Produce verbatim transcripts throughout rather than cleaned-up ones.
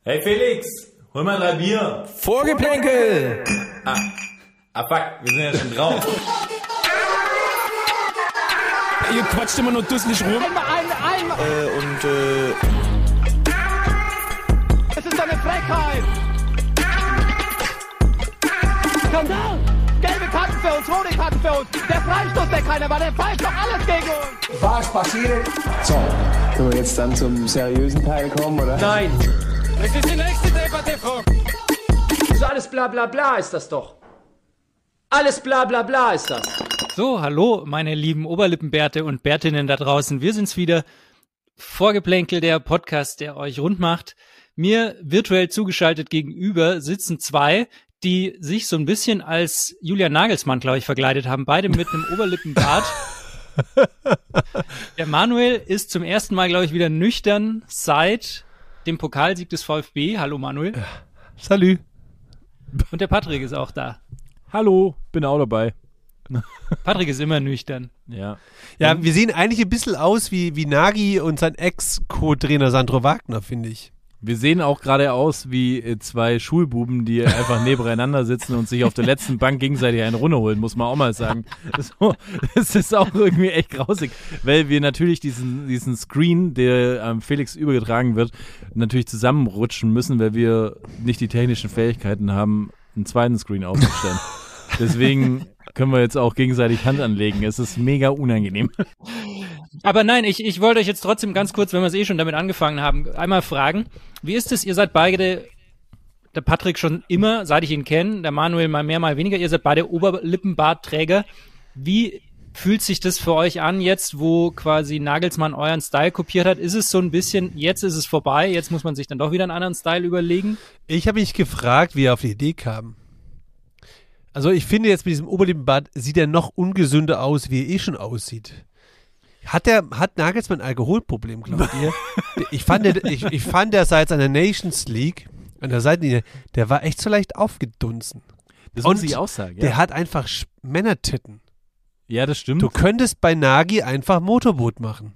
Hey Felix, hol mal drei Bier. Vorgeplänkel! Ah, ah fuck, wir sind ja schon drauf. Ihr quatscht immer nur dusselig rum. Einmal, einmal, einmal. Äh, und, äh... Es ist eine Frechheit. Skandal! Gelbe Karten für uns, rote Karten für uns. Der Freistoß, der keiner war, der pfeift doch alles gegen uns. Was passiert? So, können wir jetzt dann zum seriösen Teil kommen, oder? Nein. Das ist die nächste Debatte, Frau. So alles bla bla bla ist das doch. Alles bla bla bla ist das. So, hallo, meine lieben Oberlippenbärte und Bärtinnen da draußen. Wir sind's wieder. Vorgeplänkel, der Podcast, der euch rund macht. Mir virtuell zugeschaltet gegenüber sitzen zwei, die sich so ein bisschen als Julian Nagelsmann, glaube ich, verkleidet haben. Beide mit einem Oberlippenbart. Der Manuel ist zum ersten Mal, glaube ich, wieder nüchtern seit dem Pokalsieg des VfB. Hallo Manuel. Salü. Und der Patrick ist auch da. Hallo, bin auch dabei. Patrick ist immer nüchtern. Ja. Ja, wir sehen eigentlich ein bisschen aus wie, wie Nagy und sein Ex-Co-Trainer Sandro Wagner, finde ich. Wir sehen auch gerade aus wie äh, zwei Schulbuben, die einfach nebeneinander sitzen und sich auf der letzten Bank gegenseitig eine Runde holen, muss man auch mal sagen. So, das ist auch irgendwie echt grausig, weil wir natürlich diesen, diesen Screen, der ähm, Felix übergetragen wird, natürlich zusammenrutschen müssen, weil wir nicht die technischen Fähigkeiten haben, einen zweiten Screen aufzustellen. Deswegen können wir jetzt auch gegenseitig Hand anlegen. Es ist mega unangenehm. Aber nein, ich, ich wollte euch jetzt trotzdem ganz kurz, wenn wir es eh schon damit angefangen haben, einmal fragen, wie ist es, ihr seid beide, der Patrick schon immer, seit ich ihn kenne, der Manuel mal mehr, mal weniger, ihr seid beide Oberlippenbartträger. Wie fühlt sich das für euch an jetzt, wo quasi Nagelsmann euren Style kopiert hat? Ist es so ein bisschen, jetzt ist es vorbei, jetzt muss man sich dann doch wieder einen anderen Style überlegen? Ich habe mich gefragt, wie er auf die Idee kam. Also ich finde jetzt mit diesem Oberlippenbart sieht er noch ungesünder aus, wie er eh schon aussieht. Hat der, hat Nagelsmann ein Alkoholproblem, glaubt ihr? ich fand, der, ich, ich fand, der seit seiner Nations League an der Seitenlinie, der war echt so leicht aufgedunsen. Das Und muss ich auch sagen. Ja. Der hat einfach Sch- Männertitten. Ja, das stimmt. Du könntest bei Nagy einfach Motorboot machen.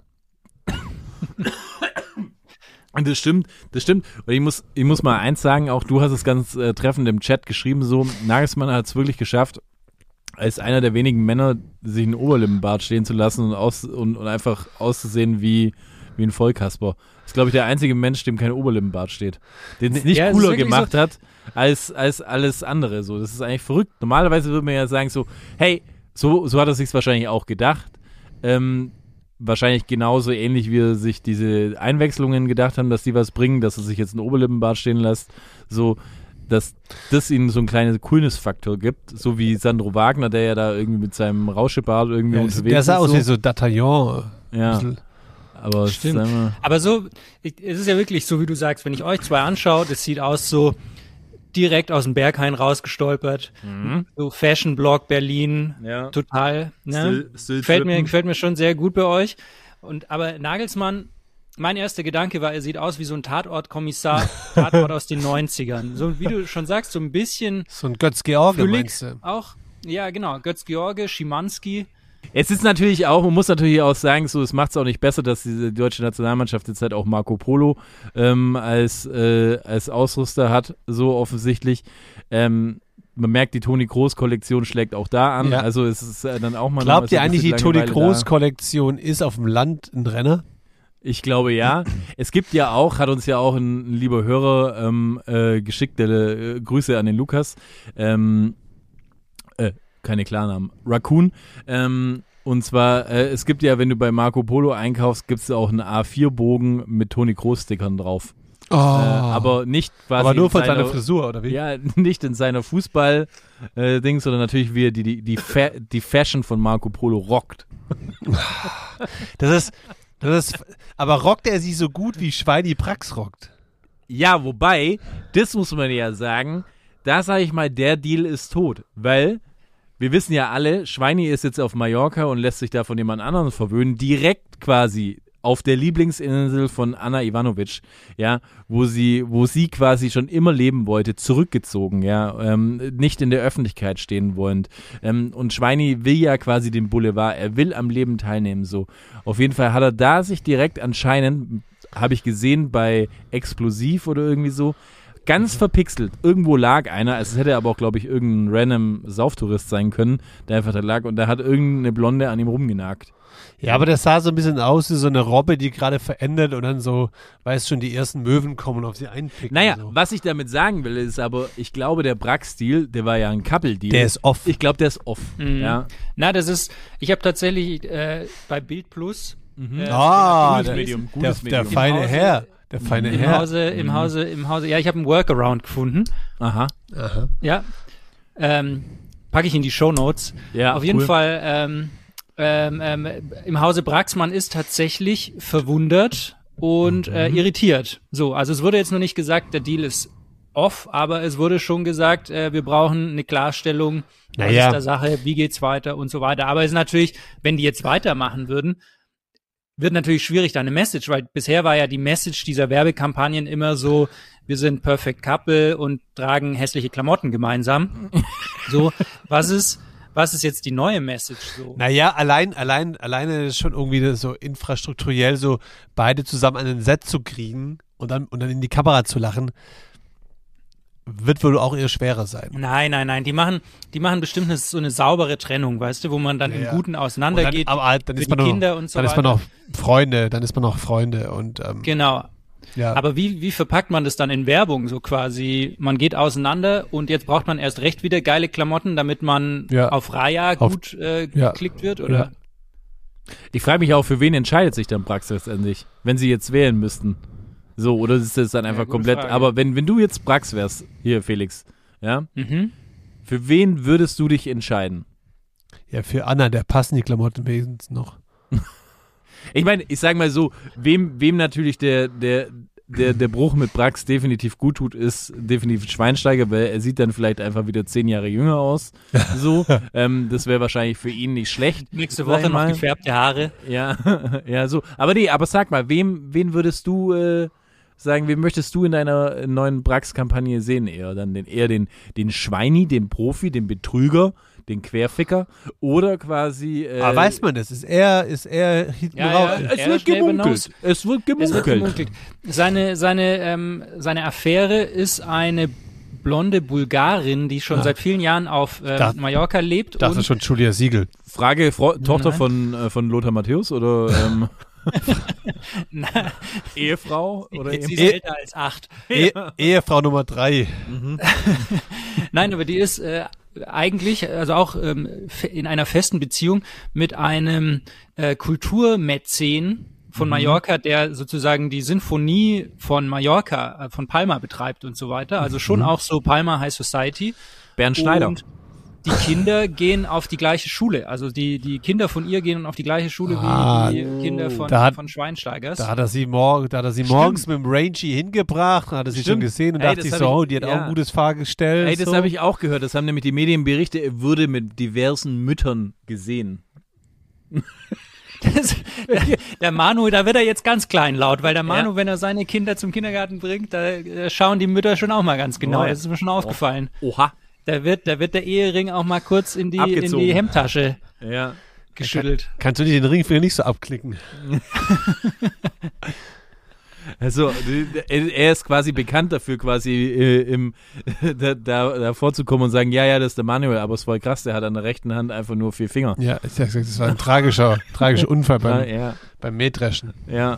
Und das stimmt, das stimmt. Und ich muss, ich muss mal eins sagen, auch du hast es ganz äh, treffend im Chat geschrieben, so, Nagelsmann hat es wirklich geschafft, als einer der wenigen Männer, sich einen Oberlippenbart stehen zu lassen und, aus, und, und einfach auszusehen wie, wie ein Vollkasper. Das ist, glaube ich, der einzige Mensch, dem kein Oberlippenbart steht. Den es nicht Ja, es ist cooler wirklich gemacht so hat, als, als alles andere. So, das ist eigentlich verrückt. Normalerweise würde man ja sagen so, hey, so, so hat er sich wahrscheinlich auch gedacht. Ähm, wahrscheinlich genauso ähnlich, wie er sich diese Einwechslungen gedacht haben, dass die was bringen, dass er sich jetzt einen Oberlippenbart stehen lässt. So, dass das ihnen so einen kleinen Coolness-Faktor gibt, so wie Sandro Wagner, der ja da irgendwie mit seinem Rauschebart irgendwie Ja, unterwegs der sah ist. aus so. wie so D'Artagnan. Ja, Bisschen. aber es Stimmt. ist immer, Aber so, ich, es ist ja wirklich so, wie du sagst, wenn ich euch zwei anschaue, das sieht aus so direkt aus dem Berghain rausgestolpert. Mhm. So Fashion-Blog Berlin, Ja. total. Ne? Still- still gefällt, mir, trippen. gefällt mir schon sehr gut bei euch. Und aber Nagelsmann, mein erster Gedanke war, er sieht aus wie so ein Tatortkommissar, Tatort aus den neunzigern. So wie du schon sagst, so ein bisschen So ein Götz-George, Füllig meinst du? auch. Ja, genau. Götz-George, Schimanski. Es ist natürlich auch, man muss natürlich auch sagen, so, es macht es auch nicht besser, dass diese deutsche Nationalmannschaft jetzt halt auch Marco Polo ähm, als, äh, als Ausrüster hat, so offensichtlich. Ähm, man merkt, die Toni Kroos-Kollektion schlägt auch da an, Ja. also es ist äh, dann auch mal Glaubt noch mal so ihr ein eigentlich, die bisschen Toni Langeweile da. Kroos-Kollektion ist auf dem Land ein Renner? Ich glaube ja. Es gibt ja auch, hat uns ja auch ein, ein lieber Hörer ähm, äh, geschickt, äh, Grüße an den Lukas, ähm, äh, keine Klarnamen, Raccoon, ähm, und zwar, äh, es gibt ja, wenn du bei Marco Polo einkaufst, gibt es auch einen A vier Bogen mit Toni Kroos-Stickern drauf. Oh. Äh, aber nicht quasi Aber nur in von seiner seiner Frisur, oder wie? Ja, nicht in seiner Fußball-Ding, sondern natürlich, wie er die, die, die, Fa- die Fashion von Marco Polo rockt. Das ist, das ist, aber rockt er sie so gut, wie Schweini Prax rockt? Ja, wobei, das muss man ja sagen, da sage ich mal, der Deal ist tot, weil wir wissen ja alle, Schweini ist jetzt auf Mallorca und lässt sich da von jemand anderem verwöhnen, direkt quasi auf der Lieblingsinsel von Anna Ivanovic, ja, wo sie, wo sie quasi schon immer leben wollte, zurückgezogen, ja, ähm, nicht in der Öffentlichkeit stehen wollend. Ähm, und Schweini will ja quasi den Boulevard, er will am Leben teilnehmen, so. Auf jeden Fall hat er da sich direkt anscheinend habe ich gesehen bei Explosiv oder irgendwie so. Ganz verpixelt. Irgendwo lag einer, es hätte aber auch, glaube ich, irgendein random Sauftourist sein können, der einfach da lag und da hat irgendeine Blonde an ihm rumgenagt. Ja, aber das sah so ein bisschen aus wie so eine Robbe, die gerade verändert und dann so, weißt schon, die ersten Möwen kommen und auf sie einpicken. Naja, so. was ich damit sagen will, ist aber, ich glaube, der Brax-Deal, der war ja ein Couple-Deal. Der ist off. Ich glaube, der ist off. Mhm. Ja. Na, das ist, ich habe tatsächlich äh, bei Bild Plus äh, Ah, Gutes der, Medium, der, gutes der Medium. feine Im Hause- Herr. Der feine im Herr. Hause, im Hause, im Hause, ja, ich habe einen Workaround gefunden. Aha. Aha. Ja. Ähm, packe ich in die Shownotes. Ja, Auf jeden cool. Fall, ähm, ähm, ähm, im Hause Braxmann ist tatsächlich verwundert und äh, irritiert. So, also es wurde jetzt noch nicht gesagt, der Deal ist off, aber es wurde schon gesagt, äh, wir brauchen eine Klarstellung, was Naja. ist der Sache, wie geht's weiter und so weiter. Aber es ist natürlich, wenn die jetzt weitermachen würden, wird natürlich schwierig, da eine Message, weil bisher war ja die Message dieser Werbekampagnen immer so, wir sind Perfect Couple und tragen hässliche Klamotten gemeinsam. So, was ist, was ist jetzt die neue Message so? Naja, allein, allein, alleine ist schon irgendwie so infrastrukturell so beide zusammen an ein Set zu kriegen und dann, und dann in die Kamera zu lachen, wird wohl auch eher schwerer sein. Nein, nein, nein, die machen, die machen bestimmt eine, so eine saubere Trennung, weißt du, wo man dann Ja, im ja. Guten Und auseinandergeht. dann, aber halt, dann für ist man die noch, Kinder und so dann ist man weiter. noch Freunde, dann ist man noch Freunde und ähm, Genau. ja. Aber wie, wie verpackt man das dann in Werbung? So quasi, man geht auseinander und jetzt braucht man erst recht wieder geile Klamotten, damit man Ja. auf Raya Auf- gut äh, ja. geklickt wird, oder? Ja. Ich frage mich auch, für wen entscheidet sich dann Brax letztendlich, wenn sie jetzt wählen müssten. So, oder ist das dann einfach gute komplett, Frage. aber wenn, wenn du jetzt Brax wärst, hier Felix, ja, Mhm. für wen würdest du dich entscheiden? ja, für Anna, der passen die Klamotten wenigstens noch. Ich meine, ich sag mal so, wem, wem natürlich der, der, der, der Bruch mit Brax definitiv gut tut, ist definitiv Schweinsteiger, weil er sieht dann vielleicht einfach wieder zehn Jahre jünger aus. So, ähm, das wäre wahrscheinlich für ihn nicht schlecht. Nächste sag Woche ich noch mal. gefärbte Haare. Ja, ja, so. Aber nee, aber sag mal, wem, wen würdest du äh, sagen, wen möchtest du in deiner neuen Brax-Kampagne sehen? Eher dann den, eher den, den Schweini, den Profi, den Betrüger, den Querficker oder quasi. Äh, Aber weiß man das? Ist er, ist er hinten Ja, raus? ja. es Er wird schnell gemunkelt. hinaus. Es wird Es wird gemunkelt. gemunkelt. Seine, seine, ähm, seine Affäre ist eine blonde Bulgarin, die schon Ah. seit vielen Jahren auf äh, dachte- Mallorca lebt. Ich dachte und schon Julia Siegel. Frage, Frau, Tochter Nein. von, äh, von Lothar Matthäus oder ähm, Ehefrau oder sie Ehemann? ist Eh- älter als acht. E Ehefrau Nummer drei. Nein, aber die ist äh, eigentlich, also auch ähm, fe- in einer festen Beziehung mit einem äh, Kulturmäzen von Mallorca, der sozusagen die Sinfonie von Mallorca, äh, von Palma betreibt und so weiter. Also schon auch so Palma High Society. Bernd Schneider. Und die Kinder gehen auf die gleiche Schule. Also die, die Kinder von ihr gehen auf die gleiche Schule Ah, wie die Kinder von, da hat- von Schweinsteigers. Da hat er sie, mor da hat er sie morgens mit dem Rangy hingebracht, hat er sie schon Stimmt. gesehen und Ey, dachte das sich hab so, ich- oh, die hat auch ja. ein gutes Fahrgestell. Ey, das so. habe ich auch gehört. Das haben nämlich die Medienberichte, er wurde mit diversen Müttern gesehen. Das, der, der Manu, da wird er jetzt ganz kleinlaut, weil der Manu, wenn er seine Kinder zum Kindergarten bringt, da äh, schauen die Mütter schon auch mal ganz genau. Oh ja. Das ist mir schon aufgefallen. Oha. Da wird, da wird der Ehering auch mal kurz in die, in Abgezogen. die Hemdtasche Ja. geschüttelt. Kannst du nicht den Ringfinger nicht so abklicken? Also, er er ist quasi bekannt dafür, quasi äh, im, da, da, da vorzukommen und sagen, ja, ja, das ist der Manuel, aber es ist voll krass, der hat an der rechten Hand einfach nur vier Finger. Ja, ich sag, das war ein tragischer, tragischer Unfall Ja, beim, ja, beim Mähdreschen. ja.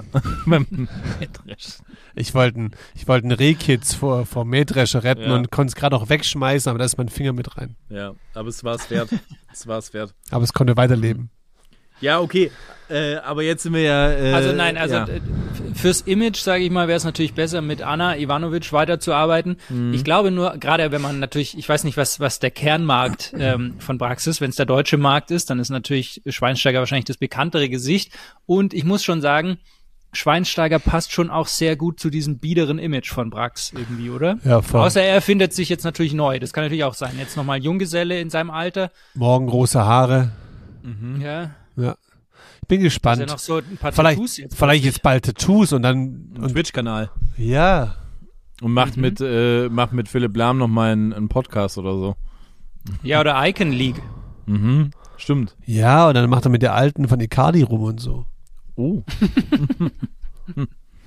Ich wollte einen ich wollt einen Rehkitz vor, vor Mähdresche retten Ja. und konnte es gerade auch wegschmeißen, aber da ist mein Finger mit rein. ja, aber es war es wert. Es war es wert. Aber es konnte weiterleben. Ja, okay. Äh, aber jetzt sind wir ja. Äh, Also nein, also ja. äh, fürs Image, sage ich mal, wäre es natürlich besser, mit Anna Ivanovic weiterzuarbeiten. Mhm. Ich glaube nur, gerade wenn man natürlich, ich weiß nicht, was was der Kernmarkt ähm, von Brax ist, wenn es der deutsche Markt ist, dann ist natürlich Schweinsteiger wahrscheinlich das bekanntere Gesicht. Und ich muss schon sagen, Schweinsteiger passt schon auch sehr gut zu diesem biederen Image von Brax irgendwie, oder? Ja, voll. Außer er erfindet sich jetzt natürlich neu. Das kann natürlich auch sein. Jetzt nochmal Junggeselle in seinem Alter. Morgen große Haare. Ja, Ja. Ich bin dass gespannt. er noch so ein paar vielleicht Tattoos jetzt. vielleicht jetzt bald Tattoos und dann. Ein Und, Twitch-Kanal. ja. Und macht mit äh, macht mit Philipp Lahm nochmal einen, einen Podcast oder so. Ja, oder Icon League. Mhm. Stimmt. Ja, und dann macht er mit der Alten von Icardi rum und so. Oh.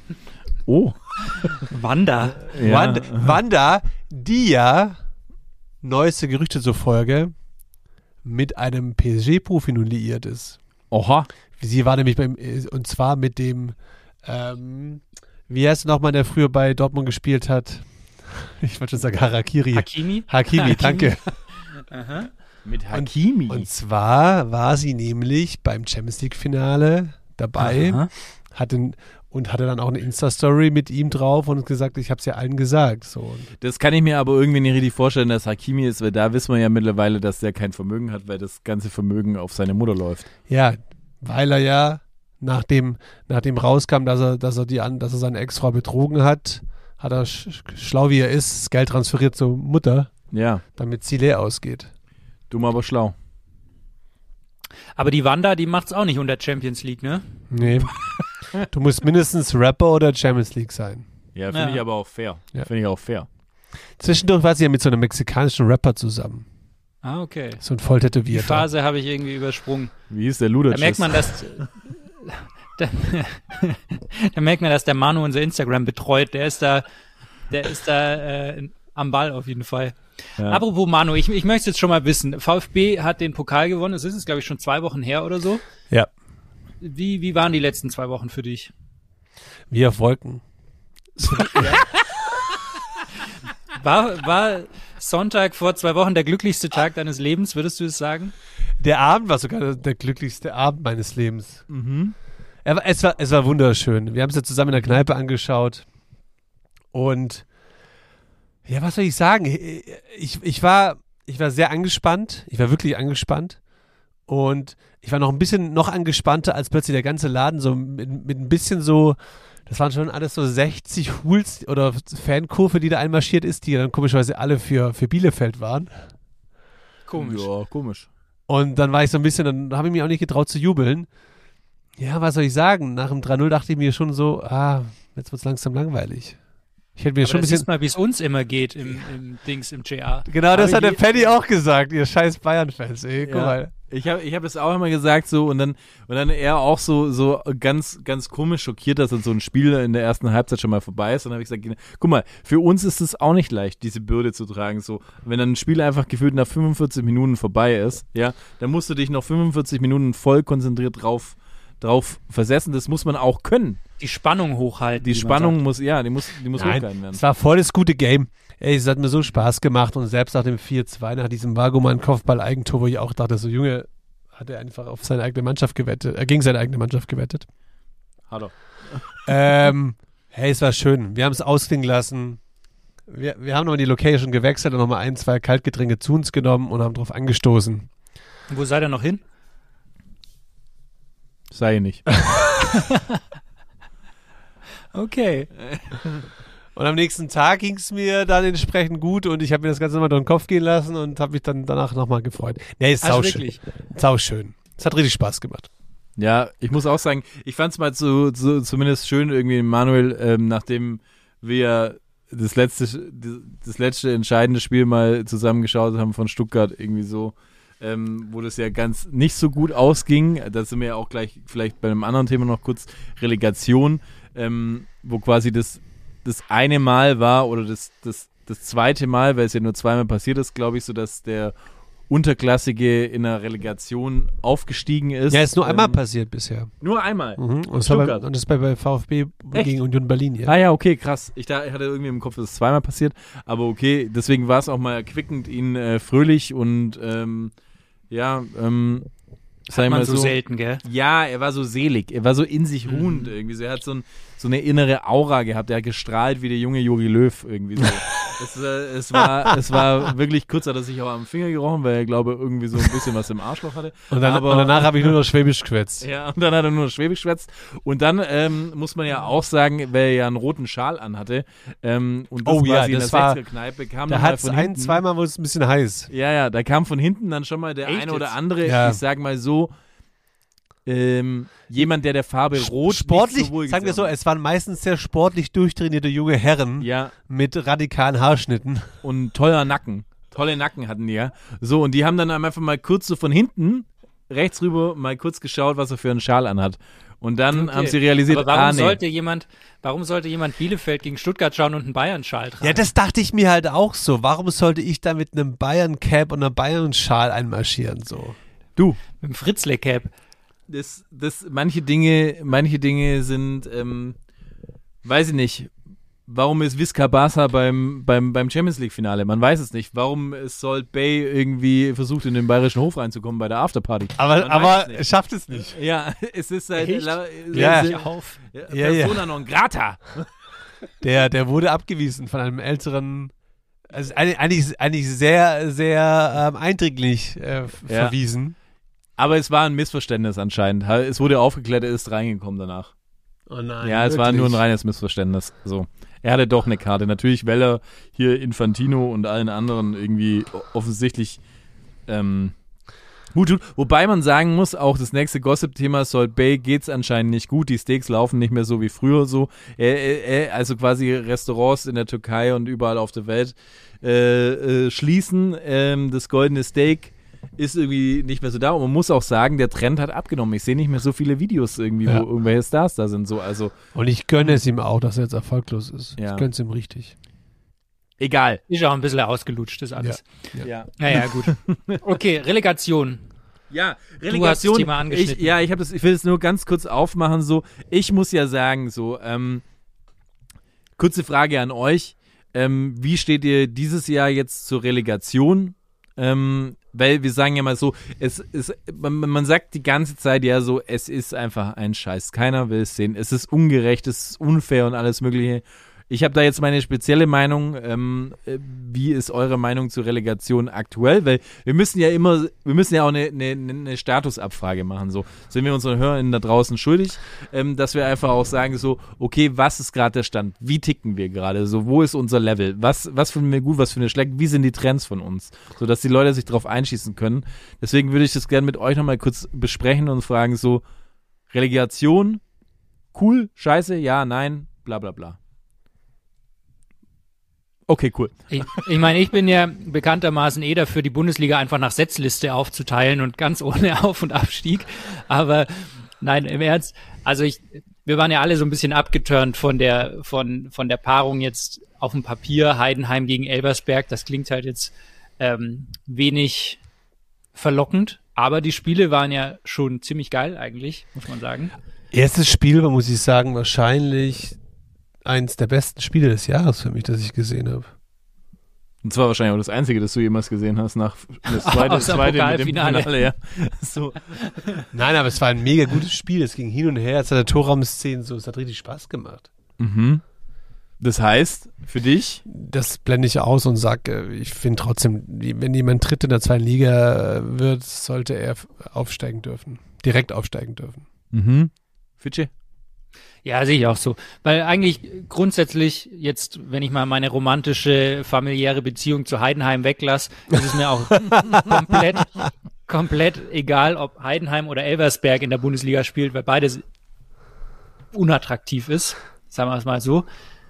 Oh. Wanda. Ja. Wanda, Wanda, die ja, neueste Gerüchte zur Folge, mit einem P S G-Profi nun liiert ist. Oha. Sie war nämlich beim, und zwar mit dem, ähm, wie heißt nochmal, der früher bei Dortmund gespielt hat? Ich wollte schon sagen Harakiri. Hakimi? Hakimi, danke. Aha. Mit Hakimi. Und zwar war sie nämlich beim Champions League-Finale dabei, Aha. hatte, und hatte dann auch eine Insta-Story mit ihm drauf und gesagt, ich habe es ja allen gesagt. So. Das kann ich mir aber irgendwie nicht richtig vorstellen, dass Hakimi ist, weil da wissen wir ja mittlerweile, dass der kein Vermögen hat, weil das ganze Vermögen auf seine Mutter läuft. Ja, weil er ja nachdem, nachdem rauskam, dass er, dass er die an, dass er seine Ex-Frau betrogen hat, hat er sch schlau wie er ist, das Geld transferiert zur Mutter, Ja, damit sie leer ausgeht. dumm, aber schlau. Aber die Wanda, die macht's auch nicht unter Champions League, ne? Nee. Du musst mindestens Rapper oder Champions League sein. Ja, finde Ja. ich aber auch fair. Ja. Finde ich auch fair. Zwischendurch war sie ja mit so einem mexikanischen Rapper zusammen. Ah, okay. So ein voll Die tätowierter. Phase habe ich irgendwie übersprungen. Wie hieß der Luder? Da merkt man, dass da, da merkt man, dass der Manu unser Instagram betreut. Der ist da, der ist da äh, am Ball auf jeden Fall. Ja. Apropos Manu, ich, ich möchte jetzt schon mal wissen. VfB hat den Pokal gewonnen. Es ist jetzt, glaube ich, schon zwei Wochen her oder so. Ja. Wie, wie waren die letzten zwei Wochen für dich? Wie auf Wolken. War, war Sonntag vor zwei Wochen der glücklichste Tag deines Lebens, würdest du es sagen? Der Abend war sogar der glücklichste Abend meines Lebens. Mhm. Er, war- es, war, es war wunderschön. Wir haben es ja zusammen in der Kneipe angeschaut. Und ja, was soll ich sagen? Ich, ich, war, ich war sehr angespannt. Ich war wirklich angespannt. Und ich war noch ein bisschen noch angespannter, als plötzlich der ganze Laden so mit, mit ein bisschen so, das waren schon alles so sechzig Hools oder Fankurve, die da einmarschiert ist, die dann komischerweise alle für, für Bielefeld waren. Komisch. Ja, komisch. Und dann war ich so ein bisschen, dann habe ich mich auch nicht getraut zu jubeln. Ja, was soll ich sagen? Nach dem drei null dachte ich mir schon so, ah, jetzt wird es langsam langweilig. Ich hätte mir Aber schon ein das bisschen... siehst mal, wie es uns immer geht im, im Dings, im J A. Genau, das Aber hat der je- Penny auch gesagt, ihr scheiß Bayern-Fans, ey, guck Ja. mal. Ich habe ich hab das auch immer gesagt so und dann und dann er auch so so ganz ganz komisch schockiert, dass dann so ein Spiel in der ersten Halbzeit schon mal vorbei ist. Und dann habe ich gesagt, guck mal, für uns ist es auch nicht leicht, diese Bürde zu tragen. So, wenn dann ein Spiel einfach gefühlt nach fünfundvierzig Minuten vorbei ist, ja, dann musst du dich noch fünfundvierzig Minuten voll konzentriert drauf drauf versetzen. Das muss man auch können. Die Spannung hochhalten. Die wie man Spannung sagt. muss ja, die muss die muss hochgehalten werden. Es war voll das gute Game. Ey, es hat mir so Spaß gemacht und selbst nach dem vier zwei, nach diesem Vagoman-Kopfball-Eigentor, wo ich auch dachte, so Junge, hat er einfach auf seine eigene Mannschaft gewettet, äh, gegen seine eigene Mannschaft gewettet. Hallo. ähm, hey, es war schön. Wir haben es ausklingen lassen. Wir, wir haben nochmal die Location gewechselt und nochmal ein, zwei Kaltgetränke zu uns genommen und haben drauf angestoßen. Wo seid ihr noch hin? Sei nicht. Okay. Und am nächsten Tag ging es mir dann entsprechend gut und ich habe mir das Ganze nochmal durch den Kopf gehen lassen und habe mich dann danach nochmal gefreut. Nee, ist Also sauschön. wirklich. Sauschön. Es hat richtig Spaß gemacht. Ja, ich muss auch sagen, ich fand es mal so, so zumindest schön irgendwie, Manuel, ähm, nachdem wir das letzte, das letzte entscheidende Spiel mal zusammengeschaut haben von Stuttgart, irgendwie so, ähm, wo das ja ganz nicht so gut ausging. Da sind wir ja auch gleich vielleicht bei einem anderen Thema noch kurz, Relegation, ähm, wo quasi das, das eine Mal war oder das, das, das zweite Mal, weil es ja nur zweimal passiert ist, glaube ich, so dass der Unterklassige in der Relegation aufgestiegen ist. Ja, ist nur einmal ähm, passiert bisher. Nur einmal. Mhm. Und, das war bei, Stuttgart. und das ist bei, bei VfB Echt? gegen Union Berlin. Ja. Ah ja, okay, krass. Ich, da, ich hatte irgendwie im Kopf, dass es zweimal passiert. Aber okay, deswegen war es auch mal erquickend, ihn äh, fröhlich und ähm, ja, ähm, sag ich Man mal so, so. selten, gell? Ja, er war so selig. Er war so in sich ruhend irgendwie. So, er hat so, ein, so eine innere Aura gehabt. Er hat gestrahlt wie der junge Jogi Löw irgendwie so. es, äh, es, war, es war wirklich kurz, hat er sich auch am Finger gerochen, weil er, glaube irgendwie so ein bisschen was im Arschloch hatte. Und, dann, Aber- und danach habe ich nur noch Schwäbisch geschwätzt. Ja, und dann hat er nur noch Schwäbisch geschwätzt. Und dann ähm, muss man ja auch sagen, weil er ja einen roten Schal anhatte ähm, und das Oh ja, quasi in das der war- Sechzerkneipe kam Da dann mal hat es von ein, hinten. zweimal, wo es ein bisschen heiß. Ja, ja, da kam von hinten dann schon mal der Echt eine oder jetzt? andere, Ja. ich sag mal so, ähm, jemand, der der Farbe Rot sportlich, nicht so wohl sagen wir so, gesonnen- es waren meistens sehr sportlich durchtrainierte junge Herren ja, mit radikalen Haarschnitten. und toller Nacken. Tolle Nacken hatten die ja. So, und die haben dann einfach mal kurz so von hinten rechts rüber mal kurz geschaut, was er für einen Schal anhat. Und dann Okay. haben sie realisiert, Aber warum ah nee. sollte jemand, warum sollte jemand Bielefeld gegen Stuttgart schauen und einen Bayern-Schal tragen? Ja, das dachte ich mir halt auch so. Warum sollte ich da mit einem Bayern-Cap und einer Bayern-Schal einmarschieren so? Du, Mit dem Fritzle-Cap. das, das, manche Dinge, manche Dinge sind, ähm, weiß ich nicht. Warum ist Visca Barca beim, beim, beim Champions League-Finale? Man weiß es nicht. Warum ist Salt Bay irgendwie versucht, in den bayerischen Hof reinzukommen bei der Afterparty? Aber, Man weiß aber es nicht. schafft es nicht. Ja, es ist halt Echt? la- Ja. sehr- Auf. ja, Ja, ja. Persona non grata. Der, der wurde abgewiesen von einem älteren, also eigentlich, eigentlich, eigentlich sehr, sehr ähm, eindringlich äh, f- Ja. verwiesen. Aber es war ein Missverständnis anscheinend. Es wurde aufgeklärt, er ist reingekommen danach. Oh nein. Ja, es war nur ein reines Missverständnis. So. Er hatte doch eine Karte. Natürlich, weil er hier Infantino und allen anderen irgendwie offensichtlich ähm, gut tut. Wobei man sagen muss, auch das nächste Gossip-Thema, Salt Bay geht's anscheinend nicht gut. Die Steaks laufen nicht mehr so wie früher so. Er, er, er, also quasi Restaurants in der Türkei und überall auf der Welt äh, äh, schließen. Ähm, das goldene Steak ist irgendwie nicht mehr so da. Und man muss auch sagen, der Trend hat abgenommen. Ich sehe nicht mehr so viele Videos irgendwie, Ja. wo irgendwelche Stars da sind. So, also Und ich gönne es ihm auch, dass er jetzt erfolglos ist. Ja. Ich gönne es ihm richtig. egal. Ist auch ein bisschen ausgelutscht, das alles. Ja. Naja, gut. Okay, Relegation. Ja, Du hast das Thema angeschnitten. Ich, ja, ich habe das. Ich will es nur ganz kurz aufmachen. So, ich muss ja sagen, so ähm, kurze Frage an euch: ähm, Wie steht ihr dieses Jahr jetzt zur Relegation? Ähm, weil wir sagen ja mal so, es ist, man, man sagt die ganze Zeit ja so, es ist einfach ein Scheiß. Keiner will es sehen. Es ist ungerecht, es ist unfair und alles Mögliche. Ich habe da jetzt meine spezielle Meinung. Ähm, äh, wie ist eure Meinung zur Relegation aktuell? Weil wir müssen ja immer, wir müssen ja auch eine, eine, eine Statusabfrage machen. So sind wir unseren HörerInnen da draußen schuldig, ähm, dass wir einfach auch sagen so, okay, was ist gerade der Stand? Wie ticken wir gerade? So, wo ist unser Level? Was, was finden wir gut? Was finden wir schlecht? Wie sind die Trends von uns? So, dass die Leute sich darauf einschießen können. Deswegen würde ich das gerne mit euch nochmal kurz besprechen und fragen so, Relegation, cool, scheiße, ja, nein, bla bla bla. Okay, cool. Ich, ich meine, ich bin ja bekanntermaßen eh dafür, die Bundesliga einfach nach Setzliste aufzuteilen und ganz ohne Auf- und Abstieg. Aber nein, im Ernst, also ich, wir waren ja alle so ein bisschen abgeturnt von der, von, von der Paarung jetzt auf dem Papier, Heidenheim gegen Elversberg. Das klingt halt jetzt ähm, wenig verlockend, aber die Spiele waren ja schon ziemlich geil eigentlich, muss man sagen. Erstes Spiel, muss ich sagen, wahrscheinlich eins der besten Spiele des Jahres für mich, das ich gesehen habe. Und zwar wahrscheinlich auch das Einzige, das du jemals gesehen hast, nach das zweite, Außer zweite mit dem Pokalfinale. Finale, ja. So. Nein, aber es war ein mega gutes Spiel. Es ging hin und her, es hat der Torraumszenen so, es hat richtig Spaß gemacht. Mhm. Das heißt, für dich, Das blende ich aus und sage, ich finde trotzdem, wie- wenn jemand Dritt in der zweiten Liga wird, sollte er f- aufsteigen dürfen. Direkt aufsteigen dürfen. mhm. Fitsche? Ja, sehe ich auch so. Weil eigentlich grundsätzlich jetzt, wenn ich mal meine romantische familiäre Beziehung zu Heidenheim weglasse, ist es mir auch komplett, komplett egal, ob Heidenheim oder Elversberg in der Bundesliga spielt, weil beides unattraktiv ist. Sagen wir es mal so.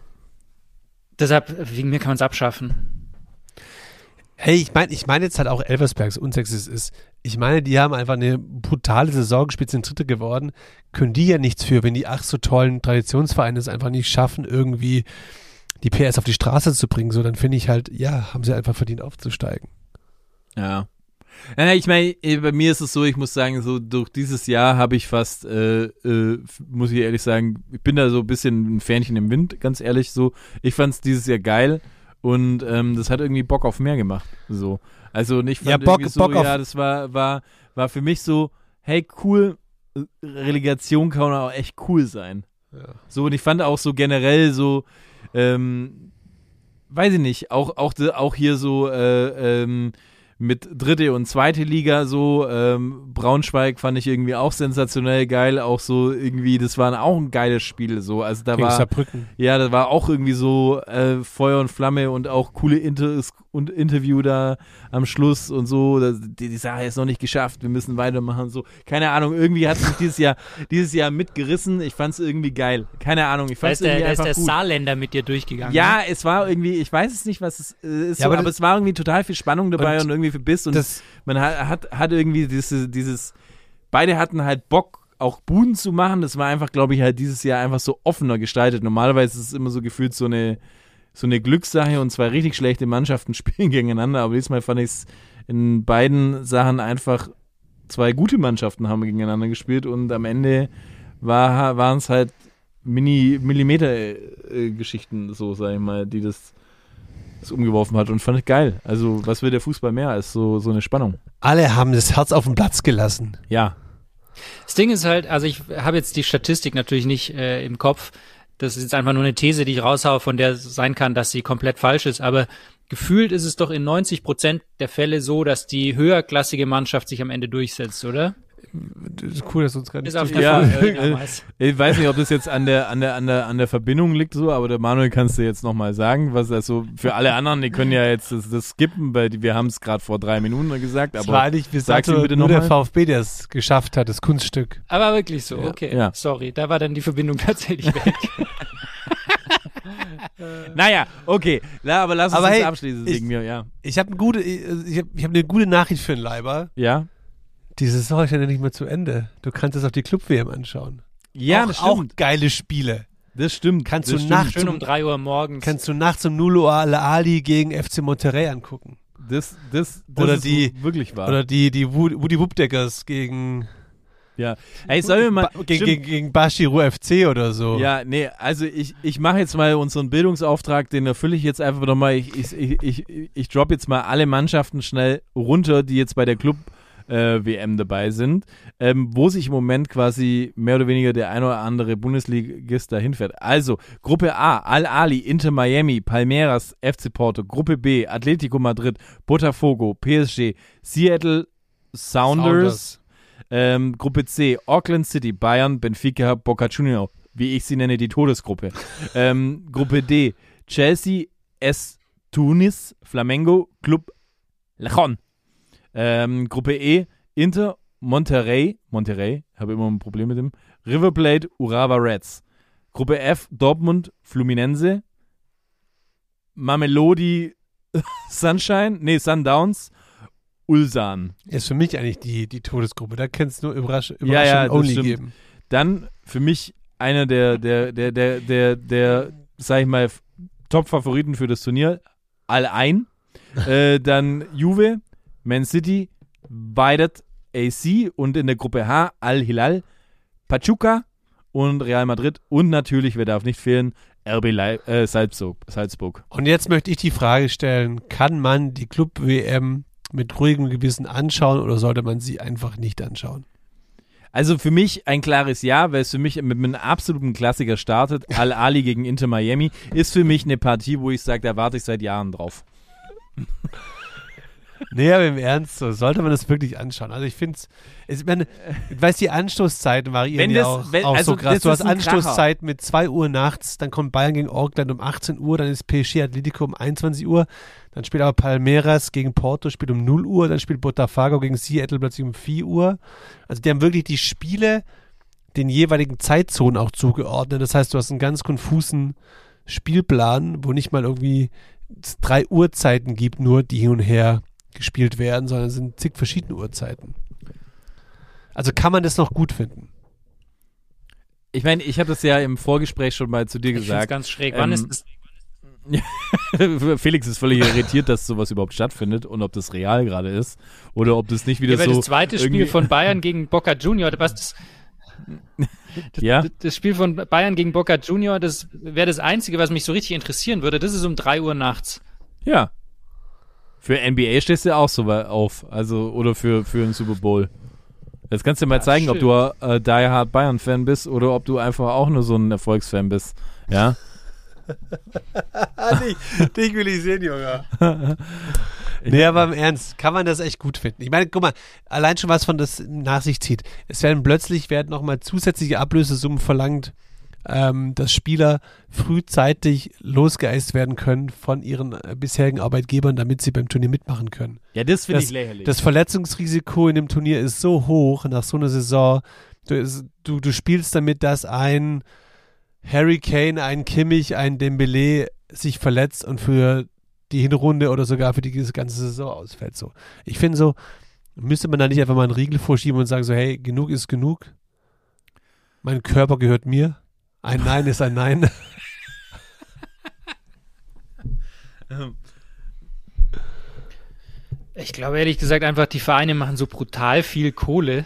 Deshalb, wegen mir kann man es abschaffen. Hey, ich meine ich meine jetzt halt auch Elversbergs unsexy ist. Ich meine, die haben einfach eine brutale Saison gespielt, sind Dritte geworden. Können die ja nichts für, wenn die ach so tollen Traditionsvereine es einfach nicht schaffen, irgendwie die P S auf die Straße zu bringen. So, dann finde ich halt, ja, haben sie einfach verdient aufzusteigen. Ja. Ja, ich meine, bei mir ist es so, ich muss sagen, so durch dieses Jahr habe ich fast, äh, äh, muss ich ehrlich sagen, ich bin da so ein bisschen ein Fähnchen im Wind, ganz ehrlich so. Ich fand es dieses Jahr geil und ähm, das hat irgendwie Bock auf mehr gemacht. So. Also nicht fand Ja, Bock- irgendwie so, Bock auf- ja, das war, war, war für mich so, hey, cool, Relegation kann auch echt cool sein. Ja. So, und ich fand auch so generell so, ähm, weiß ich nicht, auch, auch, auch hier so, äh, ähm, mit dritte und zweite Liga so, ähm, Braunschweig fand ich irgendwie auch sensationell geil, auch so irgendwie, das war auch ein geiles Spiel, so, also da Gegen war, Saarbrücken. ja, da war auch irgendwie so äh, Feuer und Flamme und auch coole Inter und Interview da am Schluss und so, das, die, die Sache ist noch nicht geschafft, wir müssen weitermachen, so, keine Ahnung, irgendwie hat es mich dieses Jahr, dieses Jahr mitgerissen, ich fand es irgendwie geil, keine Ahnung, ich Da fand ist es irgendwie der, da ist einfach der gut. Saarländer mit dir durchgegangen. Ja, es war irgendwie, ich weiß es nicht, was es äh, ist, Ja, so, aber aber, das- es war irgendwie total viel Spannung dabei und, Und irgendwie viel Biss und das- man hat, hat, hat irgendwie diese, dieses, beide hatten halt Bock auch Buden zu machen, das war einfach, glaube ich, halt dieses Jahr einfach so offener gestaltet. Normalerweise ist es immer so gefühlt so eine, so eine Glückssache und zwei richtig schlechte Mannschaften spielen gegeneinander, aber diesmal fand ich es in beiden Sachen einfach, zwei gute Mannschaften haben gegeneinander gespielt und am Ende war, waren es halt Mini, Millimeter-Geschichten, so sag ich mal, die das, das umgeworfen hat und fand ich geil. Also was will der Fußball mehr als so, so eine Spannung? Alle haben das Herz auf den Platz gelassen. Ja. Das Ding ist halt, also ich habe jetzt die Statistik natürlich nicht äh, im Kopf. Das ist jetzt einfach nur eine These, die ich raushaue, von der es sein kann, dass sie komplett falsch ist. Aber gefühlt ist es doch in neunzig Prozent der Fälle so, dass die höherklassige Mannschaft sich am Ende durchsetzt, oder? Das ist cool, dass du uns gerade Ist auf nicht... jeden Ja, Fall irgendwas. ich weiß nicht, ob das jetzt an der, an der, an der, an der Verbindung liegt so, aber der Manuel kannst du jetzt nochmal sagen, was also für alle anderen, die können ja jetzt das, das skippen, weil die, wir haben es gerade vor drei Minuten gesagt, Das aber war eigentlich bis sag's ihm dato bitte nur der nochmal. VfB, der es geschafft hat, das Kunststück. Aber wirklich so, okay. Ja. Sorry, da war dann die Verbindung tatsächlich weg. Naja, okay, ja, aber lass uns Aber das hey, abschließen ich- wegen mir, ja. Ich habe eine gute, ich habe ich hab eine gute Nachricht für den Leiber. Ja? Die Saison ist ja nicht mehr zu Ende. Du kannst es auf die Club-W M anschauen. Ja, auch, das auch stimmt. geile Spiele. Das stimmt. Kannst das du stimmt. nachts Schön um drei Uhr morgens. Kannst du nachts um null Uhr Al Ali gegen F C Monterrey angucken. Das, das, das Oder ist die- wirklich wahr. Oder die, die Woody Woody Wupdeckers gegen, ja. Ey, sollen wir mal... ba gegen, stimmt. gegen, gegen Bashiru F C oder so. Ja, nee, also ich, ich mache jetzt mal unseren Bildungsauftrag, den erfülle ich jetzt einfach nochmal. Ich, ich, ich, ich, ich drop jetzt mal alle Mannschaften schnell runter, die jetzt bei der Club-W M dabei sind, ähm, wo sich im Moment quasi mehr oder weniger der ein oder andere Bundesligist dahin fährt. Also, Gruppe A, Al-Ali, Inter Miami, Palmeiras, F C Porto. Gruppe B, Atletico Madrid, Botafogo, P S G, Seattle Sounders. Sounders. Ähm, Gruppe C, Auckland City, Bayern, Benfica, Boca Juniors, wie ich sie nenne, die Todesgruppe. ähm, Gruppe D, Chelsea, S Tunis, Flamengo, Club Lejon. Ähm, Gruppe E, Inter, Monterrey, Monterrey, habe immer ein Problem mit dem, River Plate, Urawa Reds. Gruppe F, Dortmund, Fluminense, Mamelodi Sunshine, nee, Sundowns, Ulsan. Ist für mich eigentlich die, die Todesgruppe. Da kann es nur Überrasch Überraschung Ja, ja, das only stimmt. geben. Dann für mich einer der, der, der, der, der, der, sag ich mal, Top-Favoriten für das Turnier, Al-Ain. äh, dann Juve, Man City, Wydad A C und in der Gruppe H Al-Hilal, Pachuca und Real Madrid und natürlich, wer darf nicht fehlen, R B Leip äh, Salzburg, Salzburg. Und jetzt möchte ich die Frage stellen, kann man die Club-W M mit ruhigem Gewissen anschauen oder sollte man sie einfach nicht anschauen? Also für mich ein klares Ja, weil es für mich mit einem absoluten Klassiker startet. Al-Ali gegen Inter Miami ist für mich eine Partie, wo ich sage, da warte ich seit Jahren drauf. Nee, aber im Ernst, so sollte man das wirklich anschauen. Also ich finde es, ich meine, ich weiß, die Anstoßzeiten variieren Wenn ja das- auch, wenn- auch also so krass. das Du ist hast ein Kracher. Anstoßzeit mit zwei Uhr nachts, dann kommt Bayern gegen Auckland um achtzehn Uhr, dann ist P S G Atletico um einundzwanzig Uhr, dann spielt aber Palmeiras gegen Porto, spielt um null Uhr, dann spielt Botafogo gegen Seattle plötzlich um vier Uhr. Also die haben wirklich die Spiele den jeweiligen Zeitzonen auch zugeordnet. Das heißt, du hast einen ganz konfusen Spielplan, wo nicht mal irgendwie es drei Uhrzeiten gibt, nur die hin und her gespielt werden, sondern es sind zig verschiedene Uhrzeiten. Also kann man das noch gut finden. Ich meine, ich habe das ja im Vorgespräch schon mal zu dir Ich finde es gesagt. ganz schräg. Wann Ähm, ist es? Felix ist völlig irritiert, dass sowas überhaupt stattfindet und ob das real gerade ist oder ob das nicht wieder Ja, weil so das zweite Spiel irgendwie- von Bayern gegen Boca Junior, was das, das, Ja? das Spiel von Bayern gegen Boca Junior, das wäre das Einzige, was mich so richtig interessieren würde. Das ist um drei Uhr nachts. Ja. Für N B A stehst du auch so weit auf, also oder für, für einen Super Bowl. Jetzt kannst du dir mal Ja, zeigen, ob stimmt. du äh, Die Hard Bayern-Fan bist oder ob du einfach auch nur so ein Erfolgsfan bist. Ja? dich, dich will ich sehen, Junge. Nee, aber im Ernst, kann man das echt gut finden. Ich meine, guck mal, allein schon was von das nach sich zieht. Es werden plötzlich werden nochmal zusätzliche Ablösesummen verlangt, ähm, dass Spieler frühzeitig losgeeist werden können von ihren äh, bisherigen Arbeitgebern, damit sie beim Turnier mitmachen können. Ja, das finde Das, ich lächerlich. das Verletzungsrisiko in dem Turnier ist so hoch nach so einer Saison. Du, du, du spielst damit, dass ein Harry Kane, ein Kimmich, ein Dembele sich verletzt und für die Hinrunde oder sogar für die ganze Saison ausfällt. So. Ich finde so, müsste man da nicht einfach mal einen Riegel vorschieben und sagen so, hey, genug ist genug. Mein Körper gehört mir. Ein Nein ist ein Nein. Ich glaube ehrlich gesagt einfach, die Vereine machen so brutal viel Kohle.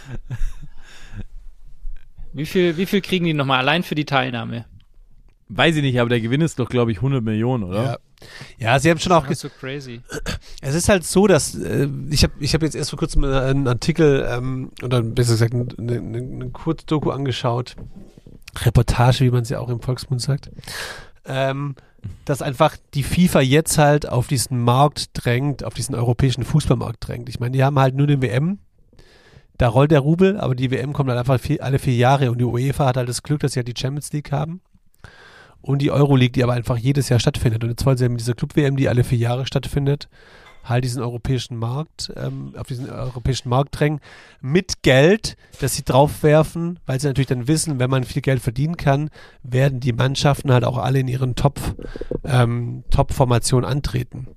Wie viel, wie viel kriegen die nochmal allein für die Teilnahme? Weiß ich nicht, aber der Gewinn ist doch, glaube ich, hundert Millionen, oder? Ja. Ja, sie haben schon auch. Das ist so crazy. Es ist halt so, dass äh, ich habe ich hab jetzt erst vor kurzem einen Artikel ähm, oder besser gesagt eine, eine, eine Kurzdoku angeschaut, Reportage, wie man sie auch im Volksmund sagt, ähm, dass einfach die FIFA jetzt halt auf diesen Markt drängt, auf diesen europäischen Fußballmarkt drängt. Ich meine, die haben halt nur eine W M, da rollt der Rubel, aber die W M kommt halt einfach vier, alle vier Jahre und die UEFA hat halt das Glück, dass sie halt die Champions League haben. Und die Euroleague, die aber einfach jedes Jahr stattfindet. Und jetzt wollen sie ja mit dieser Club-W M, die alle vier Jahre stattfindet, halt diesen europäischen Markt, ähm, auf diesen europäischen Markt drängen, mit Geld, das sie draufwerfen, weil sie natürlich dann wissen, wenn man viel Geld verdienen kann, werden die Mannschaften halt auch alle in ihren Top, ähm, Top-Formationen antreten.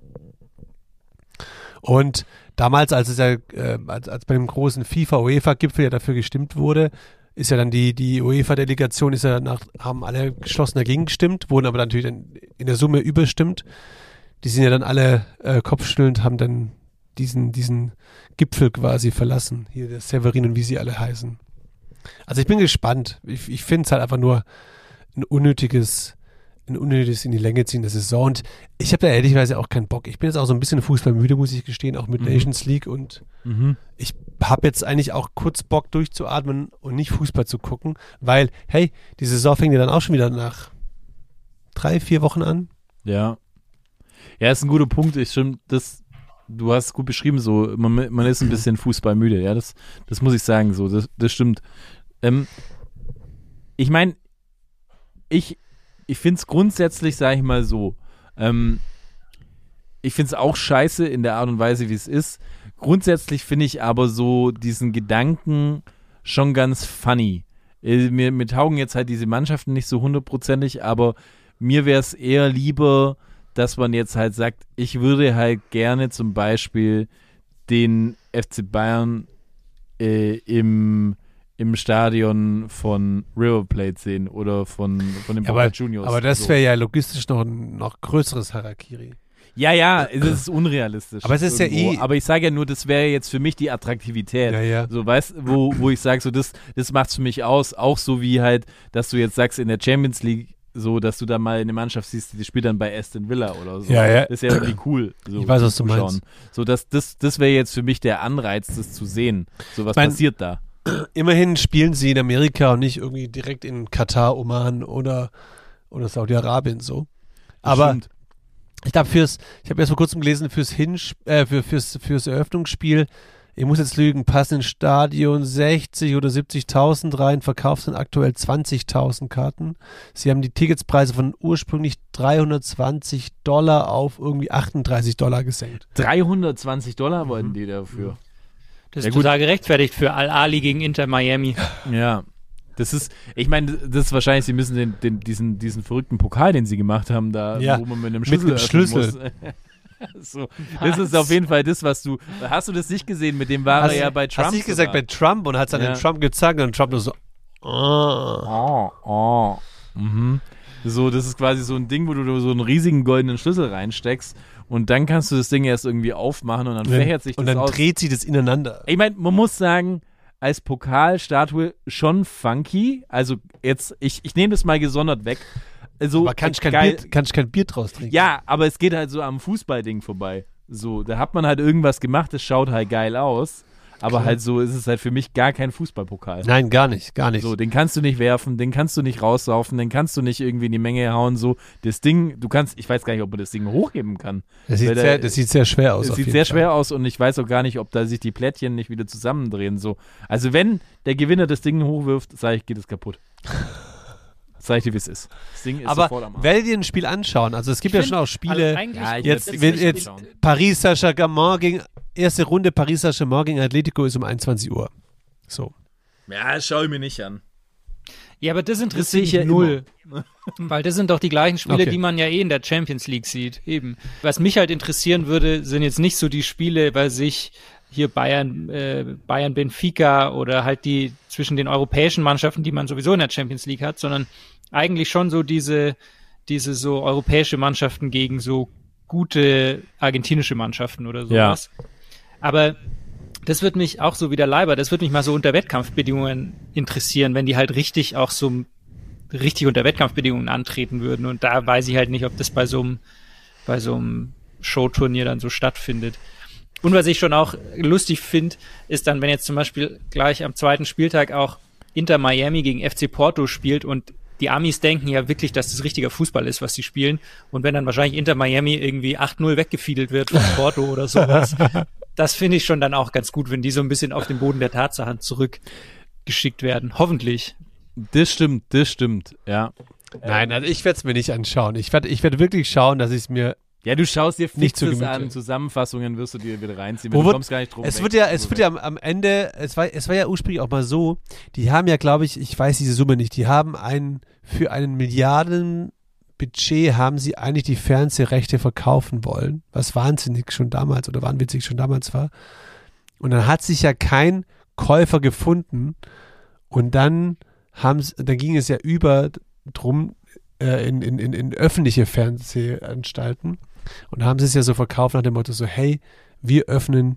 Und damals, als es ja, äh, als, als bei dem großen FIFA-UEFA-Gipfel ja dafür gestimmt wurde, ist ja dann die, die UEFA-Delegation, ist ja nach, haben alle geschlossen dagegen gestimmt, wurden aber natürlich dann in der Summe überstimmt. Die sind ja dann alle äh, kopfschüttelnd, haben dann diesen, diesen Gipfel quasi verlassen. Hier der Severin und wie sie alle heißen. Also ich bin gespannt. Ich, ich finde es halt einfach nur ein unnötiges, ein unnötiges in die Länge ziehen der Saison. Und ich habe da ehrlicherweise auch keinen Bock. Ich bin jetzt auch so ein bisschen fußballmüde, muss ich gestehen, auch mit mhm. Nations League. Und Mhm. ich habe jetzt eigentlich auch kurz Bock durchzuatmen und nicht Fußball zu gucken, weil, hey, die Saison fängt ja dann auch schon wieder nach drei, vier Wochen an. Ja. Ja, ist ein guter Punkt. Ich stimmt, das, du hast es gut beschrieben, so, man, man ist ein bisschen fußballmüde, ja, das, das muss ich sagen, so, das, das stimmt. Ähm, ich meine, ich, ich finde es grundsätzlich, sage ich mal so, ähm, ich finde es auch scheiße in der Art und Weise, wie es ist. Grundsätzlich finde ich aber so diesen Gedanken schon ganz funny. Äh, mir, mir taugen jetzt halt diese Mannschaften nicht so hundertprozentig, aber mir wäre es eher lieber, dass man jetzt halt sagt, ich würde halt gerne zum Beispiel den F C Bayern äh, im, im Stadion von River Plate sehen oder von, von den Ja, Boca aber, Juniors. aber das so. wäre ja logistisch noch ein noch größeres Harakiri. Ja, ja, es ist unrealistisch. Aber es ist ja irgendwo. eh- Aber ich sage ja nur, das wäre jetzt für mich die Attraktivität. Ja, ja. So, weißt wo, wo ich sage, so, das, das macht's für mich aus. Auch so wie halt, dass du jetzt sagst, in der Champions League, so, dass du da mal eine Mannschaft siehst, die spielt dann bei Aston Villa oder so. Ja, ja. Das ist ja irgendwie cool. So, Ich weiß, was zu du meinst. So, das, das, das wäre jetzt für mich der Anreiz, das zu sehen. So, was mein- passiert da? Immerhin spielen sie in Amerika und nicht irgendwie direkt in Katar, Oman oder, oder Saudi-Arabien so. Aber Stimmt. ich glaube, fürs, ich habe erst vor kurzem gelesen, fürs Hinsch, äh, für, fürs, fürs Eröffnungsspiel, ich muss jetzt lügen, passen ins Stadion sechzig oder siebzigtausend rein, verkauft sind aktuell zwanzigtausend Karten. Sie haben die Ticketspreise von ursprünglich dreihundertzwanzig Dollar auf irgendwie achtunddreißig Dollar gesenkt. dreihundertzwanzig Dollar wollten die dafür. Das Ja, ist gut. total gerechtfertigt für Al-Ali gegen Inter Miami. Ja. Das ist, ich meine, das ist wahrscheinlich, sie müssen den, den, diesen, diesen verrückten Pokal, den sie gemacht haben, da, Ja, wo man mit einem mit Schlüssel einem öffnen Schlüssel. muss. So, das ist auf jeden Fall das, was du, hast du das nicht gesehen? Mit dem war Hast, er ja bei Trump. hast du nicht gesagt bei sogar. Trump und hat es dann Ja. den Trump gezeigt und Trump nur so, oh. Oh, oh. Mhm. So, das ist quasi so ein Ding, wo du so einen riesigen goldenen Schlüssel reinsteckst und dann kannst du das Ding erst irgendwie aufmachen und dann Und dann, fächert sich das und dann aus. dreht sie das ineinander. Ich meine, man muss sagen, als Pokalstatue schon funky. Also jetzt, ich, ich nehme das mal gesondert weg. Also, Aber kannst kein, geil. Bier, kannst kein Bier draus trinken. Ja, aber es geht halt so am Fußballding vorbei. So, da hat man halt irgendwas gemacht, das schaut halt geil aus. Aber Klar. halt so ist es halt für mich gar kein Fußballpokal. Nein, gar nicht, gar nicht. So, den kannst du nicht werfen, den kannst du nicht raussaufen, den kannst du nicht irgendwie in die Menge hauen. So, das Ding, du kannst, ich weiß gar nicht, ob man das Ding hochheben kann. das, sieht weil der- sehr, das sieht sehr schwer aus. Es auf sieht jeden sehr Fall. schwer aus und ich weiß auch gar nicht, ob da sich die Plättchen nicht wieder zusammendrehen. So. Also wenn der Gewinner das Ding hochwirft, sage ich, geht es kaputt. Sag ich dir, wie es ist. Das Ding ist Aber sofort am Arsch. werdet ihr ein Spiel anschauen? Also es gibt ja schon auch Spiele. Also eigentlich- Ja, ich Jetzt, werd's wenn nicht jetzt anschauen. Paris Saint-Germain gegen erste Runde Paris Saint-Germain gegen Atletico ist um einundzwanzig Uhr. So. Ja, das schau ich mir nicht an. Ja, aber das sehe interessiert ich mich ja null. Weil das sind doch die gleichen Spiele, Okay. die man ja eh in der Champions League sieht. Eben. Was mich halt interessieren würde, sind jetzt nicht so die Spiele bei sich hier Bayern, äh, Bayern Benfica oder halt die zwischen den europäischen Mannschaften, die man sowieso in der Champions League hat, sondern eigentlich schon so diese, diese so europäische Mannschaften gegen so gute argentinische Mannschaften oder sowas. Ja. Aber das wird mich auch so wie der Leiber, das wird mich mal so unter Wettkampfbedingungen interessieren, wenn die halt richtig auch so richtig unter Wettkampfbedingungen antreten würden. Und da weiß ich halt nicht, ob das bei so einem, bei so einem Showturnier dann so stattfindet. Und was ich schon auch lustig finde, ist dann, wenn jetzt zum Beispiel gleich am zweiten Spieltag auch Inter Miami gegen F C Porto spielt und die Amis denken ja wirklich, dass das richtiger Fußball ist, was sie spielen. Und wenn dann wahrscheinlich Inter Miami irgendwie acht null weggefiedelt wird von Porto oder sowas, das finde ich schon dann auch ganz gut, wenn die so ein bisschen auf den Boden der Tatsachen zurückgeschickt werden. Hoffentlich. Das stimmt, das stimmt, ja. Nein, also ich werde es mir nicht anschauen. Ich werde ich werd wirklich schauen, dass ich es mir Ja, du schaust dir nicht zu Fixes Gemüte. an, Zusammenfassungen wirst du dir wieder reinziehen, Wo du wird- kommst gar nicht drum Es weg. wird ja, es wird ja am, am Ende, es war, es war ja ursprünglich auch mal so, die haben ja, glaube ich, ich weiß diese Summe nicht, die haben einen, für einen Milliardenbudget haben sie eigentlich die Fernsehrechte verkaufen wollen, was wahnsinnig schon damals oder wahnwitzig schon damals war. Und dann hat sich ja kein Käufer gefunden und dann haben sie- dann ging es ja über drum äh, in, in, in, in öffentliche Fernsehanstalten. Und da haben sie es ja so verkauft nach dem Motto so, hey, wir öffnen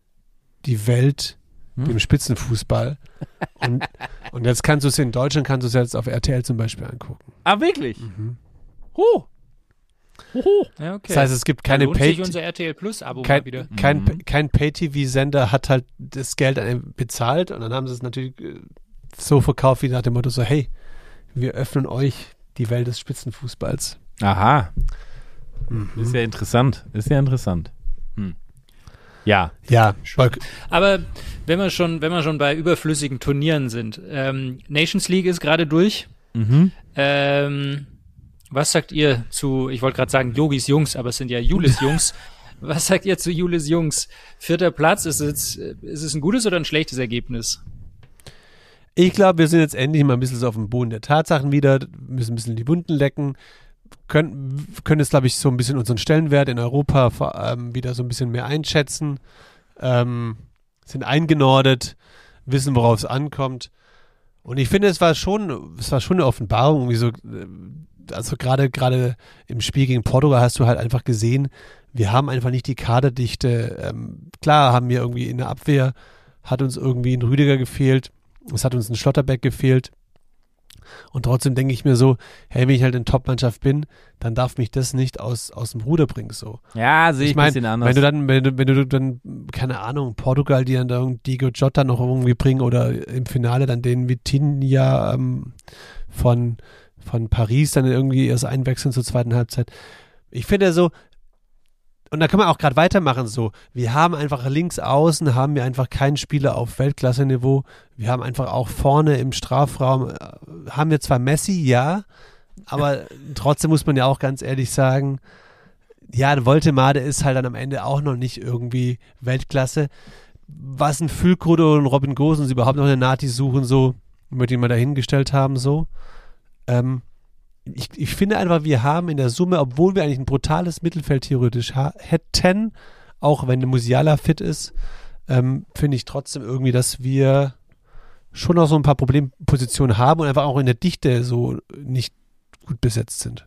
die Welt Hm. dem Spitzenfußball. und, und jetzt kannst du es in Deutschland, kannst du es jetzt auf R T L zum Beispiel angucken. Ah, wirklich? Mhm. Huh. Hoho. Ja, okay. Das heißt, es gibt Da keine lohnt Pay sich unser R T L Plus Abo kein, mal wieder. kein, Mhm. kein Pay-T V-Sender hat halt das Geld an ihn bezahlt und dann haben sie es natürlich äh, so verkauft wie nach dem Motto so, hey, wir öffnen euch die Welt des Spitzenfußballs. Aha. Mhm. Ist ja interessant. Ist ja interessant. Hm. Ja. Ja, weil- Aber wenn wir schon, wenn wir schon bei überflüssigen Turnieren sind, ähm, Nations League ist gerade durch. Mhm. Ähm, was sagt ihr zu, ich wollte gerade sagen Yogis Jungs, aber es sind ja Julis Jungs. Was sagt ihr zu Julis Jungs? Vierter Platz, ist es, ist es ein gutes oder ein schlechtes Ergebnis? Ich glaube, wir sind jetzt endlich mal ein bisschen so auf dem Boden der Tatsachen wieder, müssen ein bisschen die Wunden lecken, können, können jetzt, glaube ich, so ein bisschen unseren Stellenwert in Europa vor, ähm, wieder so ein bisschen mehr einschätzen, ähm, sind eingenordet, wissen, worauf es ankommt. Und ich finde, es war schon, es war schon eine Offenbarung, irgendwie so, äh, also gerade gerade im Spiel gegen Portugal hast du halt einfach gesehen, wir haben einfach nicht die Kaderdichte. Ähm, klar haben wir irgendwie in der Abwehr, hat uns irgendwie ein Rüdiger gefehlt, es hat uns ein Schlotterbeck gefehlt. Und trotzdem denke ich mir so, hey, wenn ich halt in Top-Mannschaft bin, dann darf mich das nicht aus, aus dem Ruder bringen, so. Ja, sehe ich, Ich ein bisschen meine, anders. wenn du dann, wenn du, wenn du dann, keine Ahnung, Portugal, die dann da irgendwie Diego Jota noch irgendwie bringen oder im Finale dann den Vitinha ähm, von, von Paris dann irgendwie erst einwechseln zur zweiten Halbzeit. Ich finde so, und da kann man auch gerade weitermachen so, wir haben einfach links außen, haben wir einfach keinen Spieler auf Weltklasse-Niveau, wir haben einfach auch vorne im Strafraum, äh, haben wir zwar Messi, ja, aber trotzdem muss man ja auch ganz ehrlich sagen, ja, Woltemade ist halt dann am Ende auch noch nicht irgendwie Weltklasse. Was ein Füllkrug oder ein Robin Gosens überhaupt noch eine Nati suchen, so, möchte ich mal dahingestellt haben, so. Ähm, ich, ich finde einfach, wir haben in der Summe, obwohl wir eigentlich ein brutales Mittelfeld theoretisch ha- hätten, auch wenn der Musiala fit ist, ähm, finde ich trotzdem irgendwie, dass wir schon noch so ein paar Problempositionen haben und einfach auch in der Dichte so nicht gut besetzt sind.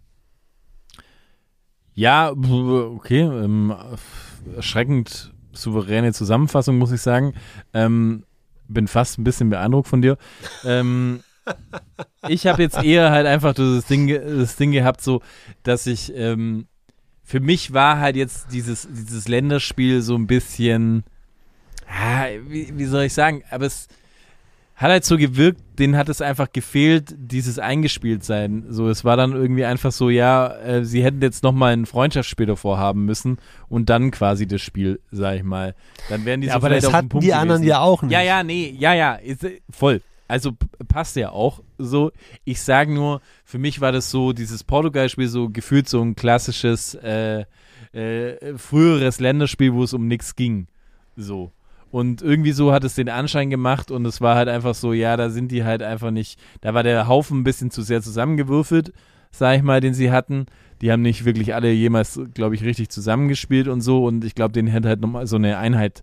Ja, okay. Ähm, erschreckend souveräne Zusammenfassung, muss ich sagen. Ähm, bin fast ein bisschen beeindruckt von dir. Ähm, ich habe jetzt eher halt einfach das Ding, das Ding gehabt, so, dass ich, ähm, für mich war halt jetzt dieses, dieses Länderspiel so ein bisschen, ah, wie, wie soll ich sagen, aber es hat halt so gewirkt, denen hat es einfach gefehlt, dieses Eingespieltsein. So, es war dann irgendwie einfach so, ja, äh, sie hätten jetzt nochmal ein Freundschaftsspiel davor haben müssen und dann quasi das Spiel, sag ich mal. Dann wären die Ja, so aber vielleicht das auf den hatten Punkt die anderen gewesen. ja auch nicht. Ja, ja, nee, ja, ja, ist, äh, voll. Also p- passt ja auch so. Ich sage nur, für mich war das so, dieses Portugal-Spiel so gefühlt so ein klassisches äh, äh, früheres Länderspiel, wo es um nichts ging. So. Und irgendwie so hat es den Anschein gemacht und es war halt einfach so, ja, da sind die halt einfach nicht, da war der Haufen ein bisschen zu sehr zusammengewürfelt, sag ich mal, den sie hatten. Die haben nicht wirklich alle jemals, glaube ich, richtig zusammengespielt und so und ich glaube, denen hätte halt nochmal so eine Einheit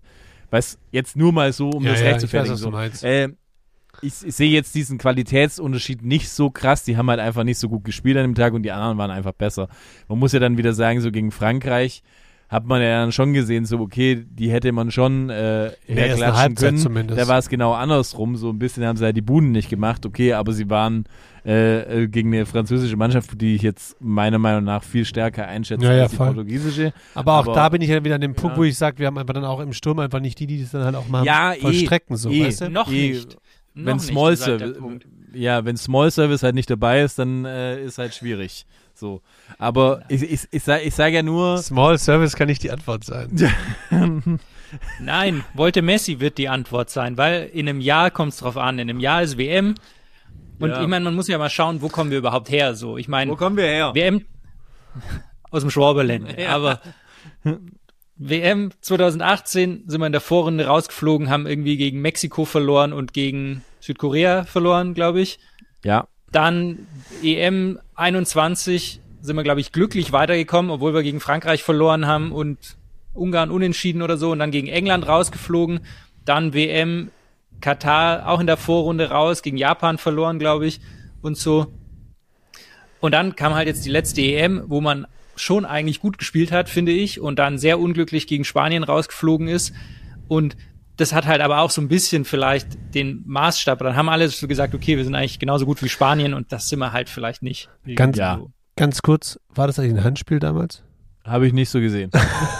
Weißt jetzt nur mal so, um Ja, das ja, recht zu ich weiß, fertigen. was du So. meinst. Äh, ich, ich sehe jetzt diesen Qualitätsunterschied nicht so krass. Die haben halt einfach nicht so gut gespielt an dem Tag und die anderen waren einfach besser. Man muss ja dann wieder sagen, so gegen Frankreich hat man ja dann schon gesehen, so okay, die hätte man schon äh, der ersten herklatschen Halbzeit können. zumindest. Da war es genau andersrum. So ein bisschen haben sie halt die Buden nicht gemacht, okay, aber sie waren äh, äh, gegen eine französische Mannschaft, die ich jetzt meiner Meinung nach viel stärker einschätze Ja, ja, als die voll. portugiesische. Aber auch Aber- da bin ich ja wieder an dem Punkt, ja. wo ich sage, wir haben einfach dann auch im Sturm einfach nicht die, die das dann halt auch mal Ja, vollstrecken, eh, so, eh. weißt du? Noch Eh, nicht. Noch Wenn nicht, Small ist halt der Service, Punkt. ja, wenn Small Service halt nicht dabei ist, dann äh, ist halt schwierig. So, aber ich, ich, ich, sage, ich sage ja nur, Small Service kann nicht die Antwort sein. Nein, wollte Messi wird die Antwort sein, weil in einem Jahr kommt es drauf an. In einem Jahr ist W M. Und Ja. ich meine, man muss ja mal schauen, wo kommen wir überhaupt her. So, ich meine, kommen wir her? W M aus dem Schwaberland. Aber W M zwanzig achtzehn sind wir in der Vorrunde rausgeflogen, haben irgendwie gegen Mexiko verloren und gegen Südkorea verloren, glaube ich. Ja, Dann E M einundzwanzig sind wir, glaube ich, glücklich weitergekommen, obwohl wir gegen Frankreich verloren haben und Ungarn unentschieden oder so und dann gegen England rausgeflogen. Dann W M Katar auch in der Vorrunde raus, gegen Japan verloren, glaube ich, und so. Und dann kam halt jetzt die letzte E M, wo man schon eigentlich gut gespielt hat, finde ich, und dann sehr unglücklich gegen Spanien rausgeflogen ist. Und das hat halt aber auch so ein bisschen vielleicht den Maßstab. Dann haben alle so gesagt, okay, wir sind eigentlich genauso gut wie Spanien und das sind wir halt vielleicht nicht. Ganz, Ja. ganz kurz, war das eigentlich ein Handspiel damals? habe ich nicht so gesehen.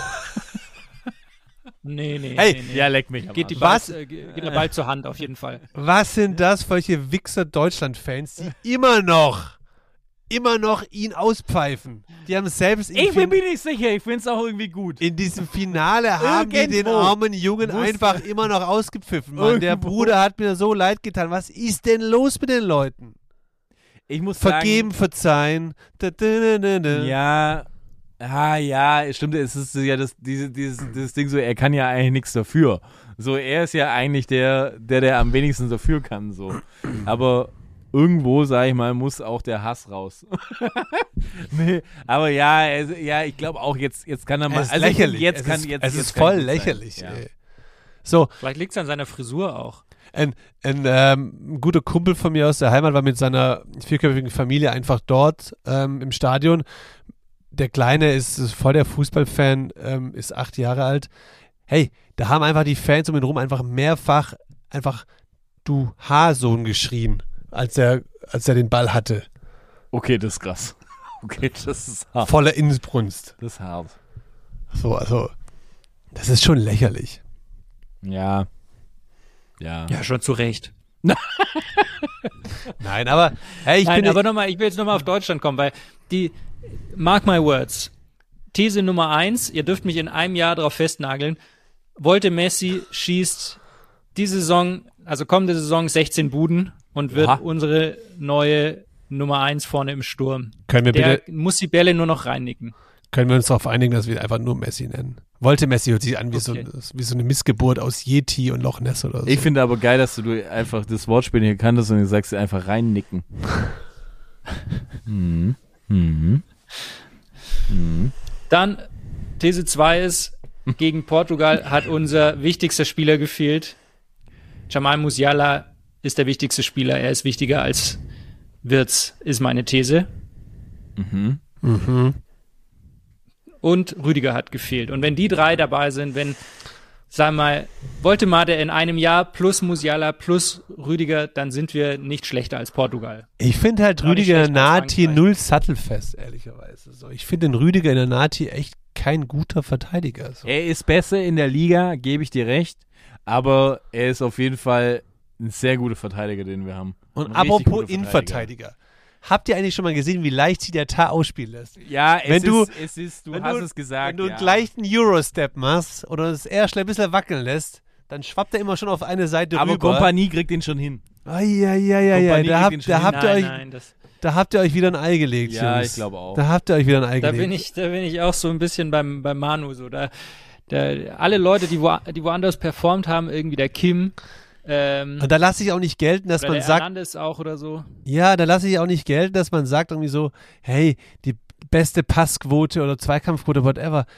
Nee, nee, Hey, nee, nee. Ja, leck mich. am Geht, die Arsch. Was? Ball, äh, ge- geht der Ball zur Hand auf jeden Fall. Was sind das für solche Wichser-Deutschland-Fans, die immer noch, immer noch ihn auspfeifen? Die haben selbst im Ich bin Fin- mir nicht sicher, ich finde es auch irgendwie gut. in diesem Finale haben die den Irgendwo armen Jungen muss- einfach immer noch ausgepfiffen, Mann. Der Irgendwo. Bruder hat mir so leid getan. Was ist denn los mit den Leuten? Ich muss Vergeben, verzeihen. Da, da, da, da, da. sagen, ja, ah, ja, stimmt, es ist ja das, diese, dieses, dieses Ding so, er kann ja eigentlich nichts dafür. So, er ist ja eigentlich der, der, der am wenigsten dafür kann, so. Aber irgendwo, sag ich mal, muss auch der Hass raus. Nee, aber ja, also, ja, ich glaube auch, jetzt, jetzt kann er mal, Es ist also lächerlich. jetzt es kann, ist, jetzt, es jetzt ist kann voll gut sein. lächerlich. Ja. Ey. So, Vielleicht liegt es an seiner Frisur auch. ein, ein, ähm, ein guter Kumpel von mir aus der Heimat war mit seiner vierköpfigen Familie einfach dort ähm, im Stadion. Der Kleine ist, ist voll der Fußballfan, ähm, ist acht Jahre alt. Hey, da haben einfach die Fans um ihn rum einfach mehrfach einfach du Haarsohn geschrien, als er, als er den Ball hatte. Okay, das ist krass. Okay, das ist hart. Voller Inbrunst. Das ist hart. So, also, das ist schon lächerlich. Ja. Ja. Ja, schon zu Recht. Nein, aber hey, ich Nein, bin aber nochmal, ich will jetzt nochmal auf Deutschland kommen, weil die, mark my words, These Nummer eins, ihr dürft mich in einem Jahr darauf festnageln, wollte Messi schießt die Saison, also kommende Saison sechzehn Buden und wird Oha. unsere neue Nummer eins vorne im Sturm. Können wir Der bitte, muss die Bälle nur noch reinnicken. können wir uns darauf einigen, dass wir ihn einfach nur Messi nennen? Wollte Messi hört sich an wie, Okay. so, wie so eine Missgeburt aus Yeti und Loch Ness oder so. Ich finde aber geil, dass du einfach das Wortspiel nicht kanntest und du sagst einfach reinnicken. mhm. Mhm. Mhm. Dann, These zwei ist, gegen Portugal hat unser wichtigster Spieler gefehlt. Jamal Musiala ist der wichtigste Spieler. Er ist wichtiger als Wirtz, ist meine These. Mhm. Mhm. Und Rüdiger hat gefehlt. Und wenn die drei dabei sind, wenn, sagen wir mal, Woltemade in einem Jahr plus Musiala plus Rüdiger, dann sind wir nicht schlechter als Portugal. Ich finde halt Auch nicht Rüdiger in der schlechter als Nati Frankreich. null sattelfest, ehrlicherweise. So, ich finde den Rüdiger in der Nati echt kein guter Verteidiger. So. Er ist besser in der Liga, gebe ich dir recht, aber er ist auf jeden Fall ein sehr guter Verteidiger, den wir haben. Und Ein richtig apropos guter Innenverteidiger. Habt ihr eigentlich schon mal gesehen, wie leicht sie der Tar ausspielen lässt? Ja, es Wenn du- ist, es ist, du wenn hast du- es gesagt. Wenn du ja. gleich einen Eurostep machst oder das Erschle ein bisschen wackeln lässt, dann schwappt er immer schon auf eine Seite Aber rüber. Kompanie kriegt den schon hin. Eieieiei, Kompanie da, kriegt den habt, schon da, hin. habt ihr Nein, euch, nein, das, da habt ihr euch wieder ein Ei gelegt, Ja, Jungs. ich glaube auch. Da habt ihr euch wieder ein Ei da gelegt. bin ich, da bin ich auch so ein bisschen beim, beim Manu so. Da, da, alle Leute, die, wo, die woanders performt haben, irgendwie der Kim, ähm, Und da lasse ich auch nicht gelten, dass oder man der sagt, Hernandez auch oder so. ja, da lasse ich auch nicht gelten, dass man sagt irgendwie so, hey, die beste Passquote oder Zweikampfquote, whatever.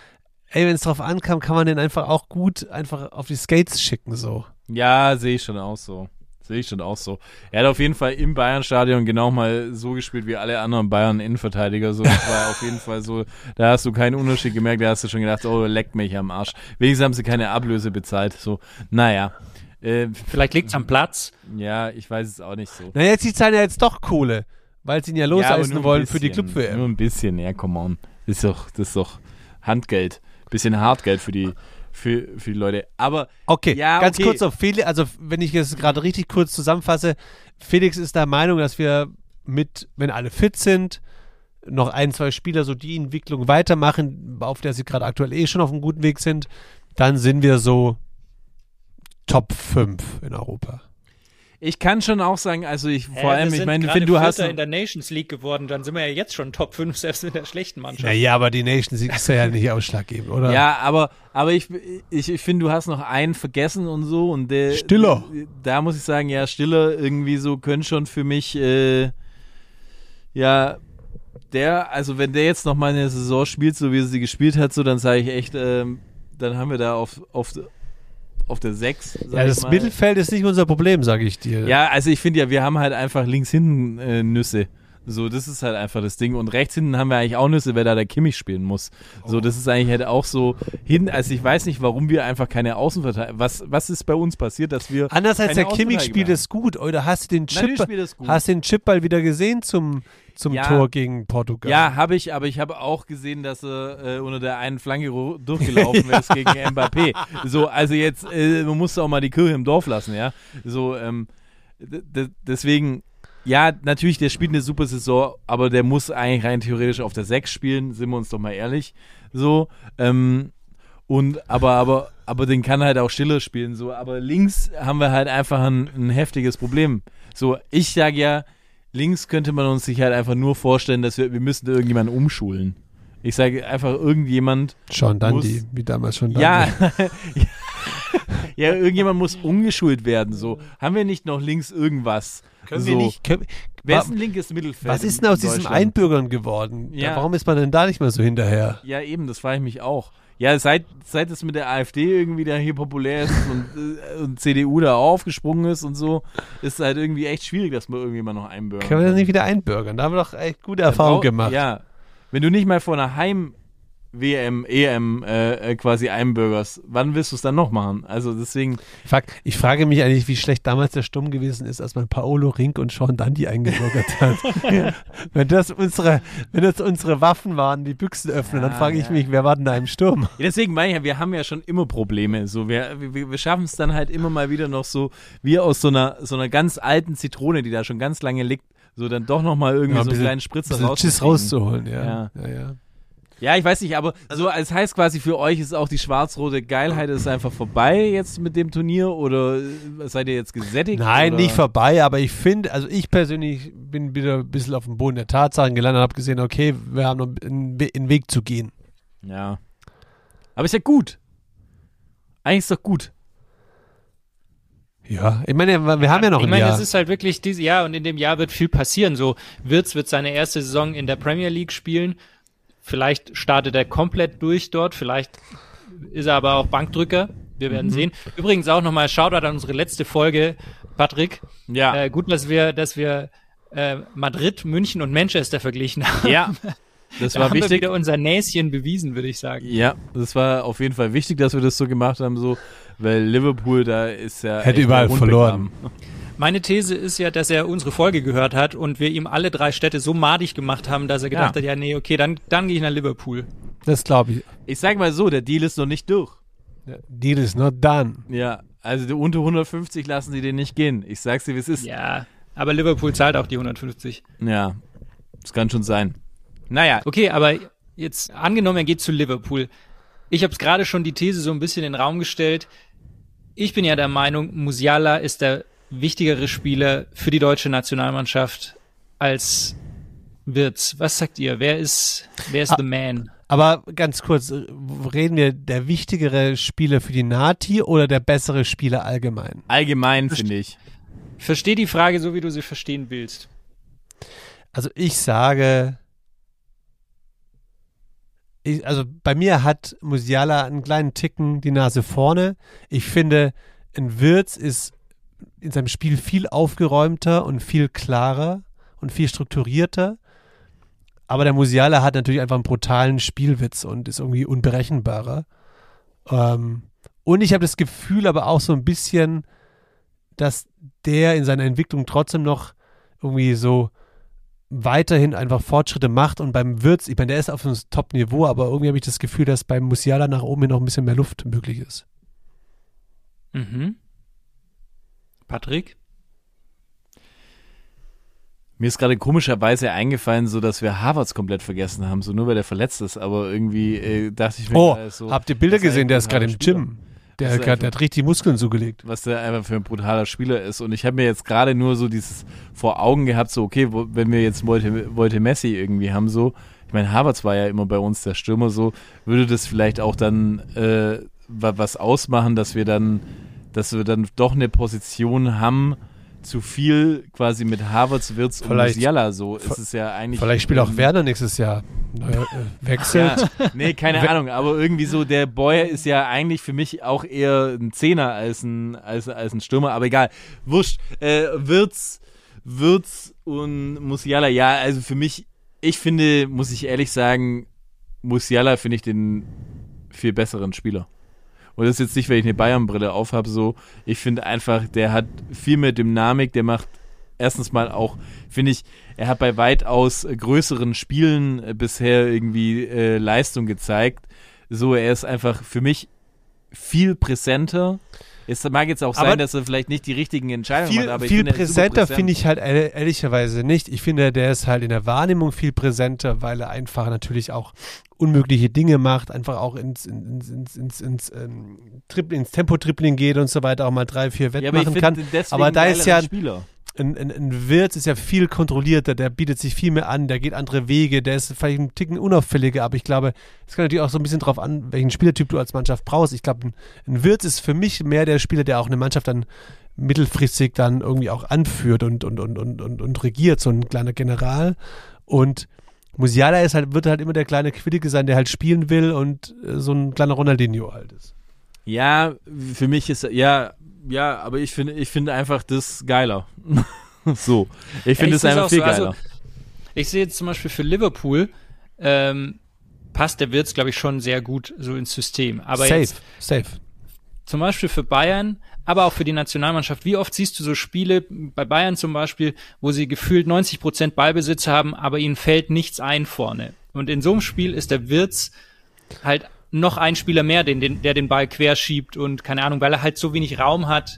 ey, wenn es drauf ankam, kann man den einfach auch gut einfach auf die Skates schicken, so. Ja, sehe ich schon auch so. Sehe ich schon auch so. Er hat auf jeden Fall im Bayern-Stadion genau mal so gespielt wie alle anderen Bayern-Innenverteidiger. So, das war auf jeden Fall so, da hast du keinen Unterschied gemerkt, da hast du schon gedacht, oh, leckt mich am Arsch. Wenigstens haben sie keine Ablöse bezahlt. So, naja. Äh, Vielleicht liegt es am Platz. Ja, ich weiß es auch nicht so. Na, jetzt die zahlen ja jetzt doch Kohle, weil sie ihn ja Ja, aber loseisen nur ein wollen für die bisschen. Club-W M. Nur ein bisschen, ja, come on. Das ist doch, das ist doch Handgeld. Bisschen Hartgeld für die, für, für die Leute. Aber Okay, ja, ganz okay. kurz auf Felix, also wenn ich es gerade richtig kurz zusammenfasse, Felix ist der Meinung, dass wir mit, wenn alle fit sind, noch ein, zwei Spieler so die Entwicklung weitermachen, auf der sie gerade aktuell eh schon auf einem guten Weg sind, dann sind wir so Top fünf in Europa. Ich kann schon auch sagen, also ich vor Äh, allem, wir ich sind meine, gerade wenn du hast. Vierter in der Nations League geworden, dann sind wir ja jetzt schon Top fünf, selbst in der schlechten Mannschaft. Naja, aber die Nations League ist ja nicht ausschlaggebend, oder? Ja, aber, aber ich, ich, ich finde, du hast noch einen vergessen und so. Und der, Stiller. Da muss ich sagen, ja, Stiller irgendwie so können schon für mich, äh, ja, der, also wenn der jetzt noch mal eine Saison spielt, so wie er sie gespielt hat, so, dann sage ich echt, ähm, dann haben wir da auf, auf, auf der sechs. Ja, das Mittelfeld ist nicht unser Problem, sage ich dir. Ja, also ich finde ja, wir haben halt einfach links hinten äh, Nüsse. So, das ist halt einfach das Ding. Und rechts hinten haben wir eigentlich auch Nüsse, wer da der Kimmich spielen muss. So, das ist eigentlich halt auch so hin, also ich weiß nicht, warum wir einfach keine Außenverteidiger, was, was ist bei uns passiert, dass wir Anders als keine der Kimmich Außenverteidiger spielt haben? es gut, oder hast du den Natürlich Chip, spielt es gut. hast den Chipball wieder gesehen zum, zum Ja. Tor gegen Portugal? Ja, habe ich, aber ich habe auch gesehen, dass er äh, unter der einen Flanke ro- durchgelaufen ist gegen Mbappé. So, also jetzt, äh, man muss auch mal die Kirche im Dorf lassen, ja. So, ähm, d- d- deswegen, ja, natürlich, der spielt eine super Saison, aber der muss eigentlich rein theoretisch auf der sechs spielen, sind wir uns doch mal ehrlich. So, ähm, und, aber, aber, aber den kann halt auch Stiller spielen, so, aber links haben wir halt einfach ein, ein heftiges Problem. So, ich sage ja, links könnte man uns sich halt einfach nur vorstellen, dass wir, wir müssen irgendjemanden umschulen. Ich sage einfach irgendjemand. Schon Dandy, muss- wie damals schon Dandy. Ja, ja, irgendjemand muss umgeschult werden. So, haben wir nicht noch links irgendwas? Können so. wir nicht, können, Wer wa- ist ein linkes Mittelfeld? was ist denn aus in diesem Deutschland? Einbürgern geworden? Ja. Warum ist man denn da nicht mehr so hinterher? Ja, eben, das frage ich mich auch. Ja, seit, seit es mit der AfD irgendwie da hier populär ist und, äh, und C D U da aufgesprungen ist und so, ist es halt irgendwie echt schwierig, dass man irgendwie mal noch einbürgern Können wir das nicht wieder einbürgern? Da haben wir doch echt gute Dann Erfahrungen brau- gemacht. Ja, wenn du nicht mal vor einer Heim-W M, E M äh, äh, quasi einbürgerst, wann willst du es dann noch machen? Also deswegen, Fuck, ich frage mich eigentlich, wie schlecht damals der Sturm gewesen ist, als man Paolo Rink und Sean Dandy eingebürgert hat. wenn, das unsere, wenn das unsere Waffen waren, die Büchsen öffnen, Ja, dann frage ich ja. mich, wer war denn da im Sturm? ja, deswegen meine ich ja, wir haben ja schon immer Probleme. So, wir wir, wir schaffen es dann halt immer mal wieder noch so, wie aus so einer, so einer ganz alten Zitrone, die da schon ganz lange liegt, so dann doch nochmal irgendwie Ja, ein so einen bisschen- kleinen Spritzer bisschen Schiss rauszuholen, ja. Ja. ja, ja. Ja, ich weiß nicht, aber so, es heißt quasi für euch ist auch die schwarz-rote Geilheit ist einfach vorbei jetzt mit dem Turnier oder äh, seid ihr jetzt gesättigt? Nein, oder? nicht vorbei, aber ich finde, also ich persönlich bin wieder ein bisschen auf dem Boden der Tatsachen gelandet und habe gesehen, okay, wir haben noch einen, We- einen Weg zu gehen. Ja. Aber ist ja gut. Eigentlich ist doch gut. Ja, ich meine, wir haben ja noch ich ein meine, Jahr. es ist halt wirklich dieses Jahr und in dem Jahr wird viel passieren. So, Wirtz wird seine erste Saison in der Premier League spielen. Vielleicht startet er komplett durch dort. Vielleicht ist er aber auch Bankdrücker. Wir werden sehen. Übrigens auch nochmal Shoutout an unsere letzte Folge, Patrick. Ja. Äh, gut, dass wir, dass wir äh, Madrid, München und Manchester verglichen haben. Ja. Das Da war haben wir wichtig. wieder unser Näschen bewiesen, würde ich sagen. Ja, das war auf jeden Fall wichtig, dass wir das so gemacht haben, so, weil Liverpool, da ist ja. Hätte echt überall der Hund verloren. begraben. Meine These ist ja, dass er unsere Folge gehört hat und wir ihm alle drei Städte so madig gemacht haben, dass er gedacht Ja. hat, ja, nee, okay, dann, dann gehe ich nach Liverpool. Das glaube ich. Ich sag mal so, der Deal ist noch nicht durch. Ja, Deal is not done. Ja, also die unter hundertfünfzig lassen sie den nicht gehen. Ich sag's dir, wie es ist. Ja, aber Liverpool zahlt auch die hundertfünfzig. Ja, das kann schon sein. Naja, Okay, aber jetzt angenommen, er geht zu Liverpool. Ich habe es gerade schon die These so ein bisschen in den Raum gestellt. Ich bin ja der Meinung, Musiala ist der wichtigere Spieler für die deutsche Nationalmannschaft als Wirtz. Was sagt ihr? Wer ist, wer ist Ah. the man? Aber ganz kurz, äh, reden wir der wichtigere Spieler für die Nati oder der bessere Spieler allgemein? allgemein finde ich. Ich verstehe die Frage so, wie du sie verstehen willst. Also ich sage, ich, also bei mir hat Musiala einen kleinen Ticken die Nase vorne. Ich finde, ein Wirtz ist in seinem Spiel viel aufgeräumter und viel klarer und viel strukturierter. Aber der Musiala hat natürlich einfach einen brutalen Spielwitz und ist irgendwie unberechenbarer. Ähm, und ich habe das Gefühl aber auch so ein bisschen, dass der in seiner Entwicklung trotzdem noch irgendwie so weiterhin einfach Fortschritte macht und beim Wirtz, ich meine, der ist auf einem Top-Niveau, aber irgendwie habe ich das Gefühl, dass beim Musiala nach oben hin noch ein bisschen mehr Luft möglich ist. Mhm. Patrick? Mir ist gerade komischerweise eingefallen, so dass wir Havertz komplett vergessen haben, so nur weil der verletzt ist, aber irgendwie äh, dachte ich mir Oh, gerade so, habt ihr Bilder dass er gesehen? Der einfach ist gerade ein im Spieler- Gym. Der, Das ist hat- der einfach- hat richtig Muskeln zugelegt. was der einfach für ein brutaler Spieler ist. Und ich habe mir jetzt gerade nur so dieses vor Augen gehabt, so okay, wo, wenn wir jetzt wollte, wollte Messi irgendwie haben, so, ich meine, Havertz war ja immer bei uns der Stürmer, so, würde das vielleicht auch dann äh, wa- was ausmachen, dass wir dann, dass wir dann doch eine Position haben, zu viel quasi mit Havertz, Wirtz und Vielleicht- Musiala, so ist es ja eigentlich. Vielleicht spielt auch ähm, Werner nächstes Jahr. Neuer, äh, wechselt. Ja, nee, keine Ahnung, aber irgendwie so, der Boyer ist ja eigentlich für mich auch eher ein Zehner als ein, als, als ein Stürmer, aber egal. Wurscht. Äh, Wirtz, Wirtz und Musiala, ja, also für mich, ich finde, muss ich ehrlich sagen, Musiala finde ich den viel besseren Spieler. Und das ist jetzt nicht, weil ich eine Bayern-Brille aufhabe, so, ich finde einfach, der hat viel mehr Dynamik, der macht erstens mal auch, finde ich, er hat bei weitaus größeren Spielen äh, bisher irgendwie äh, Leistung gezeigt. So, er ist einfach für mich viel präsenter. Es mag jetzt auch Aber sein, dass er vielleicht nicht die richtigen Entscheidungen Viel, macht, aber ich viel finde, er ist super präsenter präsent. finde ich halt ehr- ehrlicherweise nicht. Ich finde, der ist halt in der Wahrnehmung viel präsenter, weil er einfach natürlich auch unmögliche Dinge macht, einfach auch ins, ins, ins, ins, ins, ähm, Trip, ins Tempo-Tripling geht und so weiter, auch mal drei, vier ja, aber ich wettmachen finde kann. deswegen Aber da ist ja geileren Spieler. ein, ein, ein Wirtz ist ja viel kontrollierter, der bietet sich viel mehr an, der geht andere Wege, der ist vielleicht ein Ticken unauffälliger, aber ich glaube, es kommt natürlich auch so ein bisschen drauf an, welchen Spielertyp du als Mannschaft brauchst. Ich glaube, ein, ein Wirtz ist für mich mehr der Spieler, der auch eine Mannschaft dann mittelfristig dann irgendwie auch anführt und, und, und, und, und, und regiert, so ein kleiner General. Und Musiala ist halt, wird halt immer der kleine Quiddige sein, der halt spielen will und äh, so ein kleiner Ronaldinho halt ist. Ja, für mich ist ja, ja, aber ich finde, ich finde einfach das geiler. So, ich finde Ja, es ich seh's einfach auch viel so. Also, geiler. Ich sehe jetzt zum Beispiel für Liverpool, ähm, passt der Wirtz, glaube ich, schon sehr gut so ins System. Aber safe, jetzt safe. zum Beispiel für Bayern, aber auch für die Nationalmannschaft. Wie oft siehst du so Spiele, bei Bayern zum Beispiel, wo sie gefühlt neunzig Prozent Ballbesitz haben, aber ihnen fällt nichts ein vorne. Und in so einem Spiel ist der Wirtz halt noch ein Spieler mehr, den, den, der den Ball querschiebt und keine Ahnung, weil er halt so wenig Raum hat.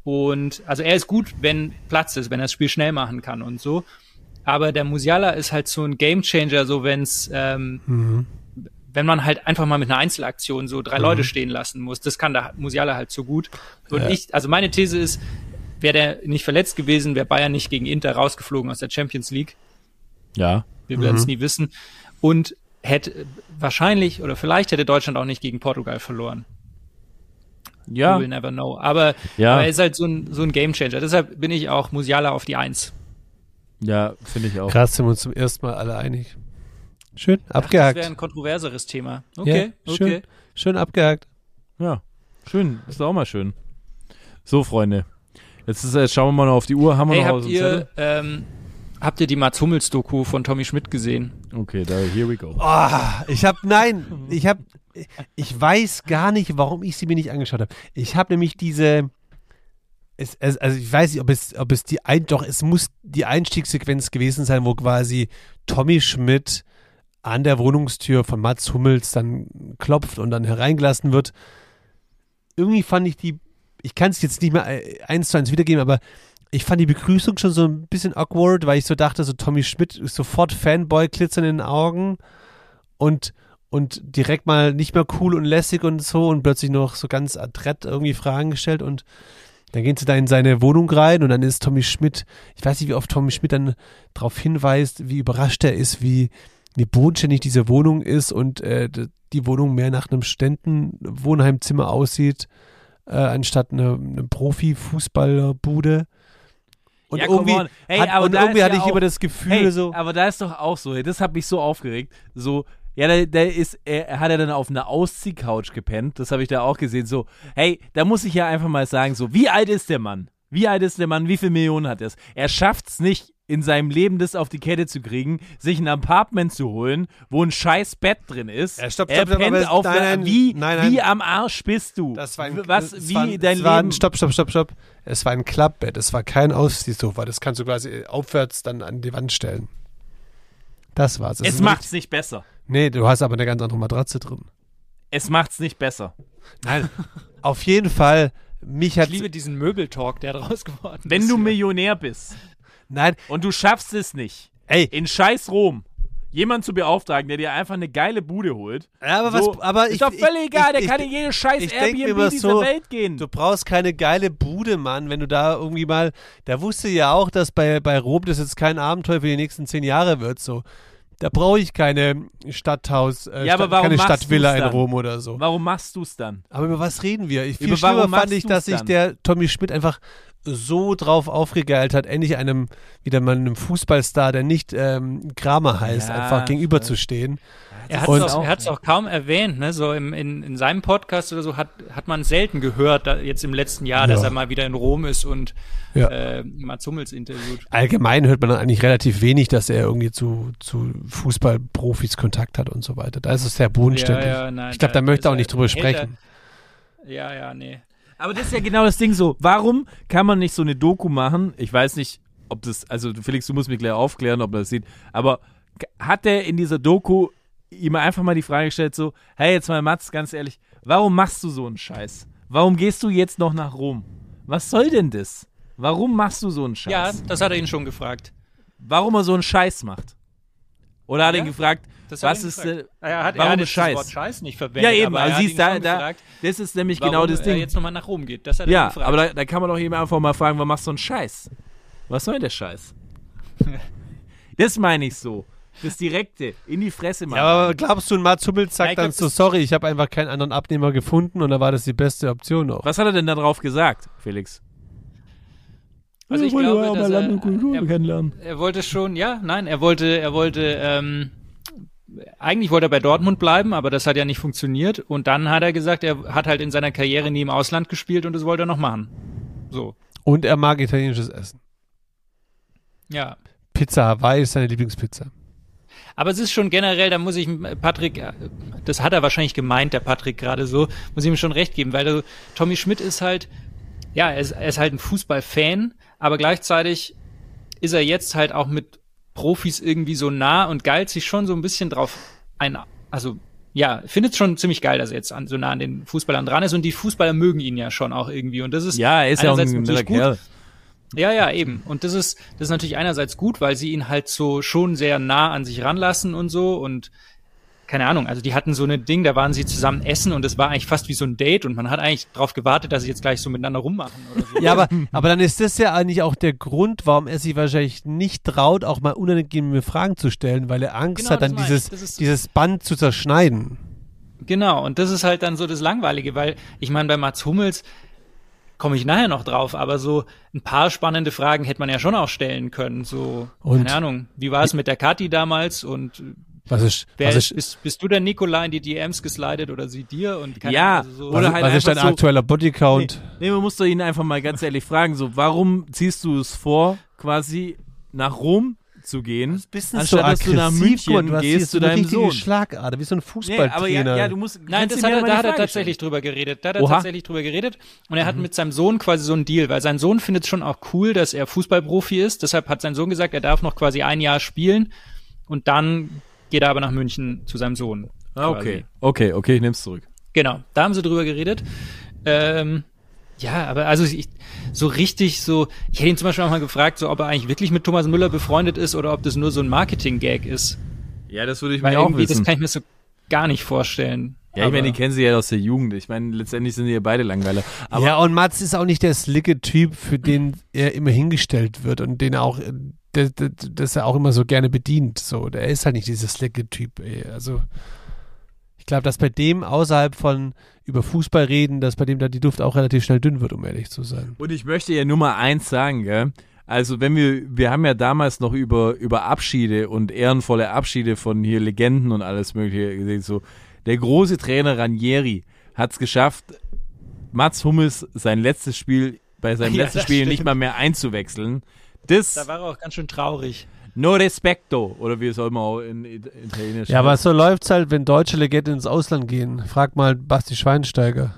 Und also er ist gut, wenn Platz ist, wenn er das Spiel schnell machen kann und so. Aber der Musiala ist halt so ein Gamechanger, so wenn's ähm, Mhm. wenn man halt einfach mal mit einer Einzelaktion so drei Leute stehen lassen muss. Das kann der Musiala halt so gut. Und Ja. ich, also meine These ist, wäre der nicht verletzt gewesen, wäre Bayern nicht gegen Inter rausgeflogen aus der Champions League. Ja. Wir werden es nie wissen. Und hätte wahrscheinlich oder vielleicht hätte Deutschland auch nicht gegen Portugal verloren. Ja. We will never know. Aber, Ja. aber er ist halt so ein, so ein Gamechanger. Deshalb bin ich auch Musiala auf die Eins. Ja, finde ich auch. Krass, sind wir uns zum ersten Mal alle einig. Schön, Das abgehakt. wäre ein kontroverseres Thema. Okay, Ja, schön, okay. schön abgehakt. Ja, schön. Ist doch auch mal schön. So, Freunde. Jetzt, ist, jetzt schauen wir mal noch auf die Uhr. Haben wir Hey, noch habt aus dem ihr, ähm, habt ihr die Mats Hummels Doku von Tommy Schmidt gesehen? Zettel? Okay, da, here we go. Oh, ich habe, nein, ich habe, ich weiß gar nicht, warum ich sie mir nicht angeschaut habe. Ich habe nämlich diese, es, es, also ich weiß nicht, ob es, ob es die, ein, doch, es muss die Einstiegssequenz gewesen sein, wo quasi Tommy Schmidt an der Wohnungstür von Mats Hummels dann klopft und dann hereingelassen wird. Irgendwie fand ich die, ich kann es jetzt nicht mehr eins zu eins wiedergeben, aber ich fand die Begrüßung schon so ein bisschen awkward, weil ich so dachte, so Tommy Schmidt ist sofort Fanboy, Glitzern in den Augen und, und direkt mal nicht mehr cool und lässig und so und plötzlich noch so ganz adrett irgendwie Fragen gestellt und dann gehen sie da in seine Wohnung rein und dann ist Tommy Schmidt, ich weiß nicht, wie oft Tommy Schmidt dann darauf hinweist, wie überrascht er ist, wie, wie bodenständig diese Wohnung ist und äh, die Wohnung mehr nach einem Ständenwohnheimzimmer aussieht, äh, anstatt eine, eine Profi-Fußballerbude. Und Ja, irgendwie, come on. Hey, hat, aber und da irgendwie ist hatte ja ich auch- immer das Gefühl Hey, so, aber da ist doch auch so, hey, das hat mich so aufgeregt, so, Ja, der, der ist, er, er hat ja dann auf einer Ausziehcouch gepennt. Das habe ich da auch gesehen. So, hey, da muss ich ja einfach mal sagen, so, wie alt ist der Mann? Wie alt ist der Mann? Wie viele Millionen hat er? Er schafft es nicht, in seinem Leben das auf die Kette zu kriegen, sich ein Apartment zu holen, wo ein scheiß Bett drin ist. Ja, stopp, er stopp, pennt aber- auf nein, einer, nein, wie, nein, nein. wie am Arsch bist du? Das war ein, Was, es wie war, ein- dein es war Leben? ein, stopp, stopp, stopp, stopp. Es war ein Klappbett, es war kein Ausziehsofa. Das kannst du quasi aufwärts dann an die Wand stellen. Das war's. Es ist macht's nicht besser. nicht- Nee, du hast aber eine ganz andere Matratze drin. Es macht's nicht besser. Nein, auf jeden Fall, mich hat... Ich liebe diesen Möbeltalk, der draus geworden ist. Wenn du hier. Millionär bist Nein, und du schaffst es nicht, ey, in scheiß Rom jemand zu beauftragen, der dir einfach eine geile Bude holt. Ja, aber so, was, aber ist ich, doch völlig ich, egal, ich, der ich, kann in jede scheiß ich denk mir Airbnb immer dieser so, Welt gehen. Du brauchst keine geile Bude, Mann, wenn du da irgendwie mal, der wusste ja auch, dass bei, bei Rom das jetzt kein Abenteuer für die nächsten zehn Jahre wird, so. Da brauche ich keine Stadthaus, äh, Ja, aber Stadt, warum keine machst Stadtvilla du's in dann? Rom oder so. Warum machst du's dann? Aber über was reden wir? Ich, viel Über schlimmer warum fand machst ich, du's dass sich dann? der Tommy Schmidt einfach so drauf aufgegeilt hat, endlich einem, wieder mal einem Fußballstar, der nicht ähm, Kramer heißt, Ja, einfach gegenüberzustehen. Er hat Und- es auch, er hat's auch kaum erwähnt, ne? So im, in, in seinem Podcast oder so hat, hat man selten gehört, da, jetzt im letzten Jahr, Ja. dass er mal wieder in Rom ist und Ja. äh, Mats Hummels interviewt. Allgemein hört man dann eigentlich relativ wenig, dass er irgendwie zu, zu Fußballprofis Kontakt hat und so weiter. Da ist es sehr bodenständig. Ja, ja, nein, ich glaube, da da möchte ist er auch er- nicht drüber hält er- sprechen. Ja, ja, nee. Aber das ist ja genau das Ding so. Warum kann man nicht so eine Doku machen? Ich weiß nicht, ob das, also Felix, du musst mich gleich aufklären, ob man das sieht. Aber k- hat er in dieser Doku ihm einfach mal die Frage gestellt so, hey, jetzt mal Mats, ganz ehrlich, warum machst du so einen Scheiß? Warum gehst du jetzt noch nach Rom? Was soll denn das? Warum machst du so einen Scheiß? Ja, das hat er ihn schon gefragt. Warum er so einen Scheiß macht? Oder hat er Ja, ihn gefragt, Das hat was ihn ist gefragt. denn, Er hat, warum er hat jetzt Scheiß? das Wort Scheiß nicht Ja, verwendet. eben, aber er also hat siehst ihn da, schon da, gefragt, das ist nämlich warum genau das Ding. er jetzt nochmal nach Rom geht. Das hat er Ja, ihn gefragt. aber da, da kann man doch eben einfach mal fragen, warum machst du so einen Scheiß? Was soll denn der Scheiß? Das meine ich so. Das Direkte, in die Fresse machen. Ja, aber glaubst du, ein Mats Hummels sagt Ja, ich dann glaub, so, das- sorry, ich habe einfach keinen anderen Abnehmer gefunden und da war das die beste Option noch. Was hat er denn da drauf gesagt, Felix? Also ich glaube, dass er, er, kennenlernen. er wollte schon, ja, nein, er wollte, er wollte, ähm, eigentlich wollte er bei Dortmund bleiben, aber das hat ja nicht funktioniert. Und dann hat er gesagt, er hat halt in seiner Karriere nie im Ausland gespielt und das wollte er noch machen. So, Und er mag italienisches Essen. ja. Pizza Hawaii ist seine Lieblingspizza. Aber es ist schon generell, da muss ich Patrick, das hat er wahrscheinlich gemeint, der Patrick gerade so, muss ich ihm schon recht geben, weil also, Tommy Schmidt ist halt, ja, er ist, er ist halt ein Fußballfan, aber gleichzeitig ist er jetzt halt auch mit Profis irgendwie so nah und geilt sich schon so ein bisschen drauf ein, also ja, findet es schon ziemlich geil, dass er jetzt an, so nah an den Fußballern dran ist und die Fußballer mögen ihn ja schon auch irgendwie und das ist Ja, er ist ja auch einerseits ein netter natürlich gut. Kerl. Ja, ja, eben. Und das ist, das ist natürlich einerseits gut, weil sie ihn halt so schon sehr nah an sich ranlassen und so und keine Ahnung, also die hatten so ein Ding, da waren sie zusammen essen und das war eigentlich fast wie so ein Date und man hat eigentlich drauf gewartet, dass sie jetzt gleich so miteinander rummachen oder so. Ja, aber, aber dann ist das ja eigentlich auch der Grund, warum er sich wahrscheinlich nicht traut, auch mal unangenehme Fragen zu stellen, weil er Angst Genau, hat, dann das meine dieses, ich. Das ist- dieses Band zu zerschneiden. Genau, und das ist halt dann so das Langweilige, weil ich meine, bei Mats Hummels komme ich nachher noch drauf, aber so ein paar spannende Fragen hätte man ja schon auch stellen können, so, Und? keine Ahnung, wie war es mit der Kathi damals und Was ist, wer was ist, ist, bist, bist du der Nikola in die D Ms geslidet oder sie dir und keine Ja, Ahnung, also so. was, oder halt was ist dein einfach so- aktueller Bodycount? Nee, nee, man muss doch ihn einfach mal ganz ehrlich fragen, so, warum ziehst du es vor, quasi nach Rom zu gehen, Bist du anstatt dass du nach München geworden? Du hast hier gehst so zu eine deinem richtige Sohn? Schlagader, wie so ein Nee, Fußballtrainer. aber ja, ja, du musst, Nein, kannst das ihm hat ja er, mal da die hat er Frage tatsächlich stellen. drüber geredet. Da hat er Oha. tatsächlich drüber geredet. Und er hat mit seinem Sohn quasi so einen Deal, weil sein Sohn findet es schon auch cool, dass er Fußballprofi ist. Deshalb hat sein Sohn gesagt, er darf noch quasi ein Jahr spielen und dann geht er aber nach München zu seinem Sohn. Ah, quasi. okay, okay, okay, ich nehm's zurück. Genau, da haben sie drüber geredet. Ähm, ja, aber also ich, so richtig so, ich hätte ihn zum Beispiel auch mal gefragt, so ob er eigentlich wirklich mit Thomas Müller befreundet ist oder ob das nur so ein Marketing-Gag ist. Ja, das würde ich Weil mir auch irgendwie, das wissen. kann ich mir so gar nicht vorstellen. Ja, ich meine, Aber- die kennen sie ja aus der Jugend. Ich meine, letztendlich sind die ja beide Langweiler. Aber ja, und Mats ist auch nicht der slicke Typ, für den er immer hingestellt wird und den er auch, äh, der, der, das er auch immer so gerne bedient. So, der ist halt nicht dieser slicke Typ. Ey. Also ich glaube, dass bei dem außerhalb von über Fußball reden, dass bei dem da die Luft auch relativ schnell dünn wird, um ehrlich zu sein. Und ich möchte ja nur mal eins sagen, gell? Also wenn wir, wir haben ja damals noch über, über Abschiede und ehrenvolle Abschiede von hier Legenden und alles mögliche gesehen, so, der große Trainer Ranieri hat es geschafft, Mats Hummels sein letztes Spiel, bei seinem Ja, letzten das Spiel stimmt. nicht mal mehr einzuwechseln. Das, Da war er auch ganz schön traurig. no respecto, oder wie soll man auch in, in Italienisch Ja, aber so läuft's halt, wenn deutsche Legenden ins Ausland gehen. Frag mal Basti Schweinsteiger.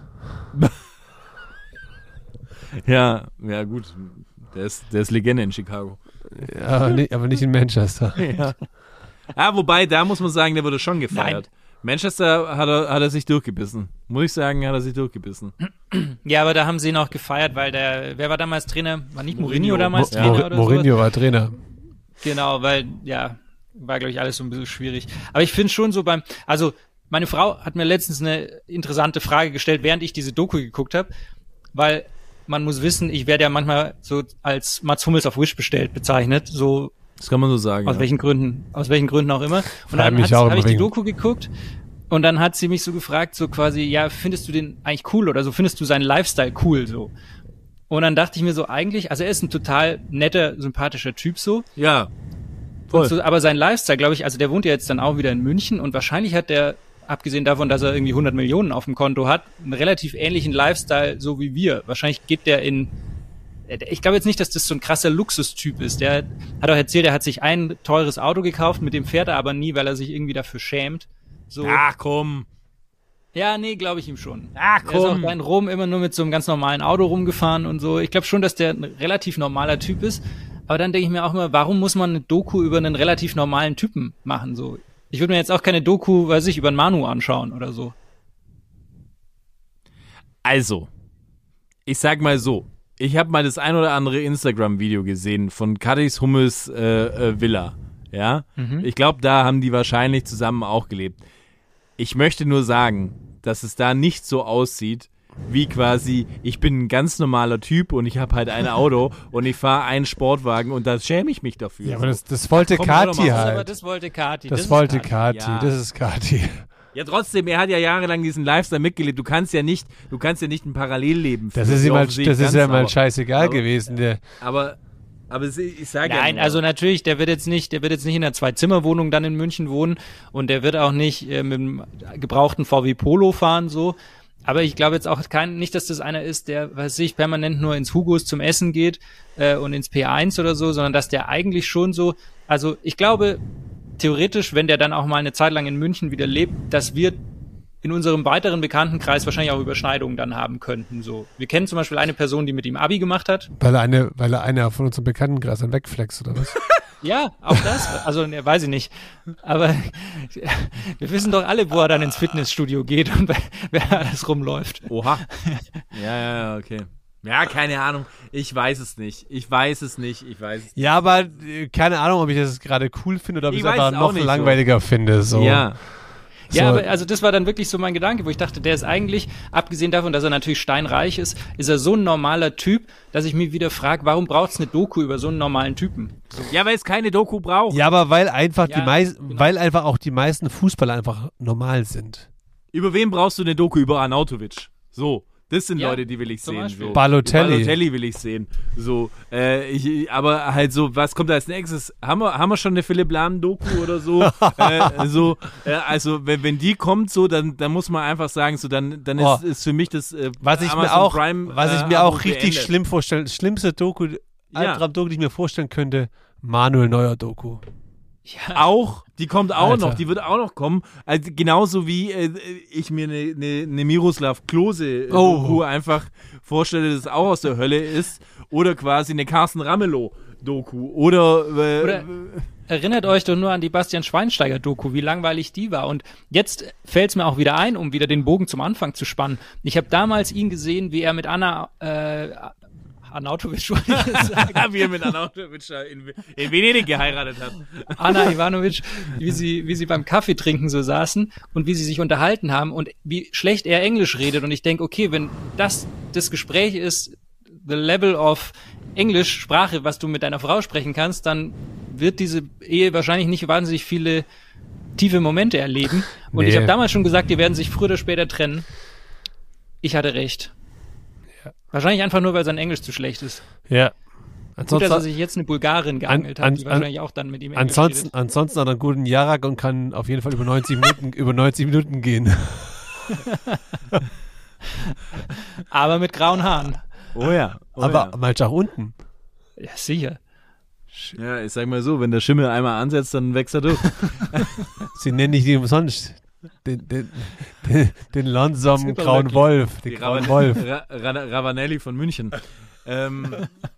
Ja, ja gut, der ist, der ist Legende in Chicago. Ja, nicht, aber nicht in Manchester. Ja. Ah, wobei, da muss man sagen, der wurde schon gefeiert. Manchester hat er, hat er sich durchgebissen. Muss ich sagen, hat er sich durchgebissen. Ja, aber da haben sie ihn auch gefeiert, weil der, wer war damals Trainer? War nicht Mourinho, Mourinho. damals Mo- Trainer Mor- oder Mourinho war Trainer. so? Genau, weil, ja, war, glaube ich, alles so ein bisschen schwierig. Aber ich finde schon so beim, also, meine Frau hat mir letztens eine interessante Frage gestellt, während ich diese Doku geguckt habe, weil man muss wissen, ich werde ja manchmal so als Mats Hummels auf Wish bestellt bezeichnet, so Das kann man so sagen. aus ja. welchen Gründen, aus welchen Gründen auch immer. Und Frag dann mich auch habe ich immer die wegen- Doku geguckt und dann hat sie mich so gefragt, so quasi, ja, findest du den eigentlich cool oder so, findest du seinen Lifestyle cool so? Und dann dachte ich mir so, eigentlich, also er ist ein total netter, sympathischer Typ so, Ja, und voll. so aber sein Lifestyle, glaube ich, also der wohnt ja jetzt dann auch wieder in München und wahrscheinlich hat der, abgesehen davon, dass er irgendwie hundert Millionen auf dem Konto hat, einen relativ ähnlichen Lifestyle so wie wir. Wahrscheinlich geht der in, ich glaube jetzt nicht, dass das so ein krasser Luxustyp ist. Der hat auch erzählt, er hat sich ein teures Auto gekauft, mit dem fährt er aber nie, weil er sich irgendwie dafür schämt. So. Ach komm. Ja, nee, glaube ich ihm schon. Ah, Er ist auch komm. da in Rom immer nur mit so einem ganz normalen Auto rumgefahren und so. Ich glaube schon, dass der ein relativ normaler Typ ist. Aber dann denke ich mir auch immer, warum muss man eine Doku über einen relativ normalen Typen machen? So, ich würde mir jetzt auch keine Doku, weiß ich, über einen Manu anschauen oder so. Also, ich sag mal so, ich habe mal das ein oder andere Instagram-Video gesehen von Kadis Hummels äh, äh, Villa, ja. Ich glaube, da haben die wahrscheinlich zusammen auch gelebt. Ich möchte nur sagen, dass es da nicht so aussieht, wie quasi, ich bin ein ganz normaler Typ und ich habe halt ein Auto und ich fahre einen Sportwagen und da schäme ich mich dafür. Ja, aber das, das wollte Komm, hör doch Kati mal auf. Aber halt. das wollte Kati. Das, ist wollte Kati. Kati. Ja. Das ist Kati. Ja, trotzdem, er hat ja jahrelang diesen Lifestyle mitgelebt. Du kannst ja nicht, du kannst ja nicht ein Parallelleben Das führen. ist ihm Ja, halt, sehe ich das ist ganz, ja mal aber- scheißegal aber- gewesen. Der, Aber, aber es- ich sage ja Nein, nur, also natürlich, der wird jetzt nicht, der wird jetzt nicht in einer Zwei-Zimmer-Wohnung dann in München wohnen und der wird auch nicht äh, mit einem gebrauchten V W Polo fahren so. Aber ich glaube jetzt auch kein, nicht, dass das einer ist, der, weiß ich, permanent nur ins Hugos zum Essen geht äh, und ins P eins oder so, sondern dass der eigentlich schon so, also ich glaube, theoretisch, wenn der dann auch mal eine Zeit lang in München wieder lebt, dass wir in unserem weiteren Bekanntenkreis wahrscheinlich auch Überschneidungen dann haben könnten. So, wir kennen zum Beispiel eine Person, die mit ihm Abi gemacht hat. weil er eine, weil er einer von unserem Bekanntenkreis dann wegflext oder was? Ja, auch das. Also, ne, weiß ich nicht. Aber wir wissen doch alle, wo er dann ins Fitnessstudio geht und wer, wer alles rumläuft. Oha. Ja, ja, ja, okay. Ja, keine Ahnung. Ich weiß es nicht. Ich weiß es nicht. Ich weiß es Ja, aber äh, keine Ahnung, ob ich das gerade cool finde oder ob ich Ich es weiß einfach es auch noch nicht so. langweiliger finde. So. nicht. Ja. Ja, So. aber also das war dann wirklich so mein Gedanke, wo ich dachte, der ist eigentlich, abgesehen davon, dass er natürlich steinreich ist, ist er so ein normaler Typ, dass ich mich wieder frage, warum braucht es eine Doku über so einen normalen Typen? Ja, weil es keine Doku braucht. Ja, aber weil einfach Ja, die meisten, genau. weil einfach auch die meisten Fußballer einfach normal sind. Über wen brauchst du eine Doku? Über Arnautovic. So. Das sind Ja, Leute, die will ich zum sehen. Beispiel. So. Balotelli. Balotelli will ich sehen. So, äh, ich, aber halt so, was kommt da als nächstes? Haben wir, haben wir schon eine Philipp Lahm-Doku oder so? äh, so äh, also, wenn, wenn die kommt, so, dann, dann muss man einfach sagen, so, dann, dann Oh. ist, ist für mich das äh, Was ich mir Amazon auch, Prime, was ich äh, mir Abo auch richtig beendet. schlimm vorstellen, schlimmste Doku, Albtraum-Doku, die ich mir vorstellen könnte, Manuel Neuer-Doku. Auch, die kommt auch Alter. noch, die wird auch noch kommen. Also genauso wie äh, ich mir eine ne, ne Miroslav Klose äh, Oh. Doku einfach vorstelle, dass es auch aus der Hölle ist. Oder quasi eine Carsten Ramelow Doku. Oder, äh, Oder erinnert euch doch nur an die Bastian Schweinsteiger-Doku, wie langweilig die war. Und jetzt fällt es mir auch wieder ein, um wieder den Bogen zum Anfang zu spannen. Ich habe damals ihn gesehen, wie er mit Anna äh, Arnautovic, wollte ich jetzt sagen. wie er mit Arnautovic in, in Venedig geheiratet hat. Anna Ivanovic, wie sie, wie sie beim Kaffee trinken so saßen und wie sie sich unterhalten haben und wie schlecht er Englisch redet. Und ich denke, okay, wenn das das Gespräch ist, the level of Englisch, Sprache, was du mit deiner Frau sprechen kannst, dann wird diese Ehe wahrscheinlich nicht wahnsinnig viele tiefe Momente erleben. Und Nee. ich habe damals schon gesagt, die werden sich früher oder später trennen. Ich hatte recht. Wahrscheinlich einfach nur, weil sein Englisch zu schlecht ist. Ja. Gut, dass er sich jetzt eine Bulgarin geangelt an- hat, die an- wahrscheinlich auch dann mit ihm Englisch Ansonsten, redet. ansonsten hat er einen guten Jarak und kann auf jeden Fall über neunzig Minuten, über neunzig Minuten gehen. Aber mit grauen Haaren. Oh ja. Oh Aber ja. mal nach unten. Ja, sicher. Ja, ich sag mal so, wenn der Schimmel einmal ansetzt, dann wächst er durch. Sie nennen nicht umsonst den, den, den, den langsamen Super grauen lucky. Wolf. Den Die grauen Ravan- Wolf. Ra Ra Ravanelli von München. ähm,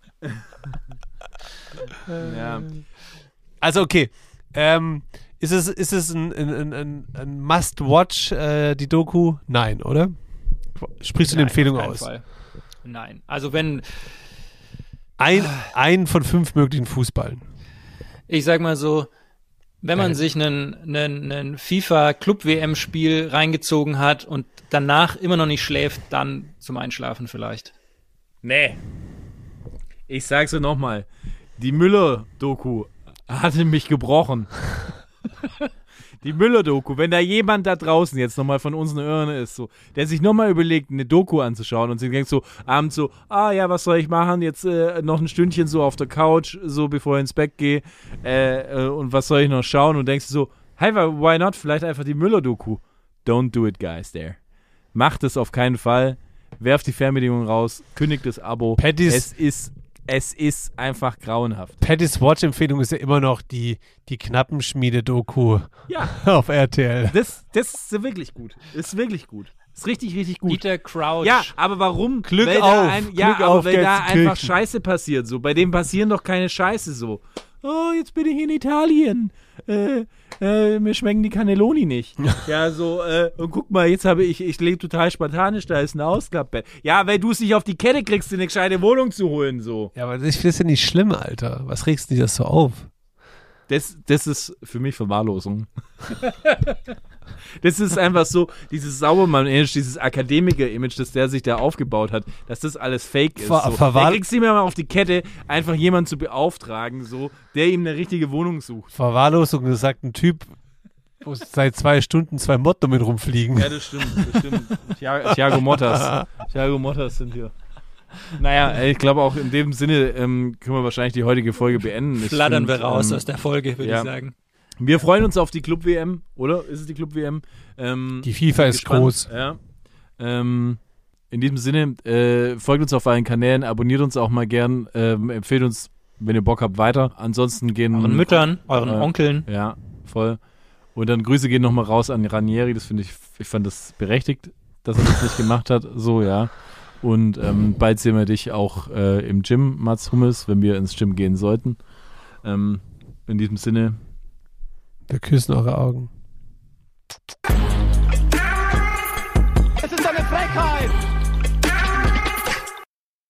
ja. Also okay. Ähm, ist es, ist es ein, ein, ein, ein Must-Watch, äh, die Doku? Nein, oder? Sprichst du eine Nein, Empfehlung auf keinen aus? Fall. Nein. Also wenn, Ein, ein von fünf möglichen Fußballen. ich sag mal so, wenn man Äh. sich einen, einen, einen FIFA-Club-W M-Spiel reingezogen hat und danach immer noch nicht schläft, dann zum Einschlafen vielleicht. Nee. Ich sag's dir nochmal. Die Müller-Doku hatte mich gebrochen. Die Müller-Doku, wenn da jemand da draußen jetzt nochmal von unseren Ohren ist, so, der sich nochmal überlegt, eine Doku anzuschauen und sich denkt so, abends so, ah ja, was soll ich machen, jetzt äh, noch ein Stündchen so auf der Couch, so bevor ich ins Bett gehe, äh, äh, und was soll ich noch schauen und denkst du so, hey, why not, vielleicht einfach die Müller-Doku. Don't do it, guys, there. Macht es auf keinen Fall, werft die Fernbedienung raus, kündigt das Abo. Pattys- es ist Es ist einfach grauenhaft. Pattys Watch-Empfehlung ist ja immer noch die, die Knappenschmiede-Doku Ja, auf R T L. das, das ist wirklich gut. Ist wirklich gut. Ist richtig, richtig gut. Dieter Crouch. Ja, aber warum? Glück Äh, weil da auf, Ein, ja, Glück aber auf, weil da Gelsenkirchen. einfach Scheiße passiert. So, bei dem passieren doch keine Scheiße so. Oh, jetzt bin ich in Italien. Äh, äh, mir schmecken die Cannelloni nicht. Ja, so, äh, und guck mal, jetzt habe ich, ich lebe total spartanisch, da ist ein Ausklappbett. Ja, weil du es nicht auf die Kette kriegst, dir eine gescheite Wohnung zu holen, so. Ja, aber ich finde das ja nicht schlimm, Alter. Was regst du dir das so auf? Das, das ist für mich Verwahrlosung. Das ist einfach so, dieses Saubermann-Image, dieses Akademiker-Image, das der sich da aufgebaut hat, dass das alles fake ist. Ver- So. verwahr- Der kriegst du immer mal auf die Kette, einfach jemanden zu beauftragen, so, der ihm eine richtige Wohnung sucht. Verwahrlosung, das sagt ein Typ, wo seit zwei Stunden zwei Motto mit rumfliegen. Ja, das stimmt, das stimmt. Thia- Thiago Mottas. Thiago Mottas sind hier. Naja, ich glaube auch in dem Sinne ähm, können wir wahrscheinlich die heutige Folge beenden. Ich Flattern find, wir raus ähm, aus der Folge, würde ja. ich sagen. Wir freuen uns auf die Club-W M, oder? Ist es die Club-W M? Ähm, Die FIFA ist gespannt. groß. Ja. Ähm, in diesem Sinne, äh, folgt uns auf allen Kanälen, abonniert uns auch mal gern, ähm, empfehlt uns, wenn ihr Bock habt, weiter. Ansonsten gehen... Euren Müttern, euren äh, Onkeln. Ja, voll. Und dann Grüße gehen nochmal raus an Ranieri, das finde ich, ich fand das berechtigt, dass er das nicht gemacht hat. So, ja. Und ähm, bald sehen wir dich auch äh, im Gym, Mats Hummels, wenn wir ins Gym gehen sollten. Ähm, in diesem Sinne, Wir küssen eure Augen. Es ist eine Frechheit!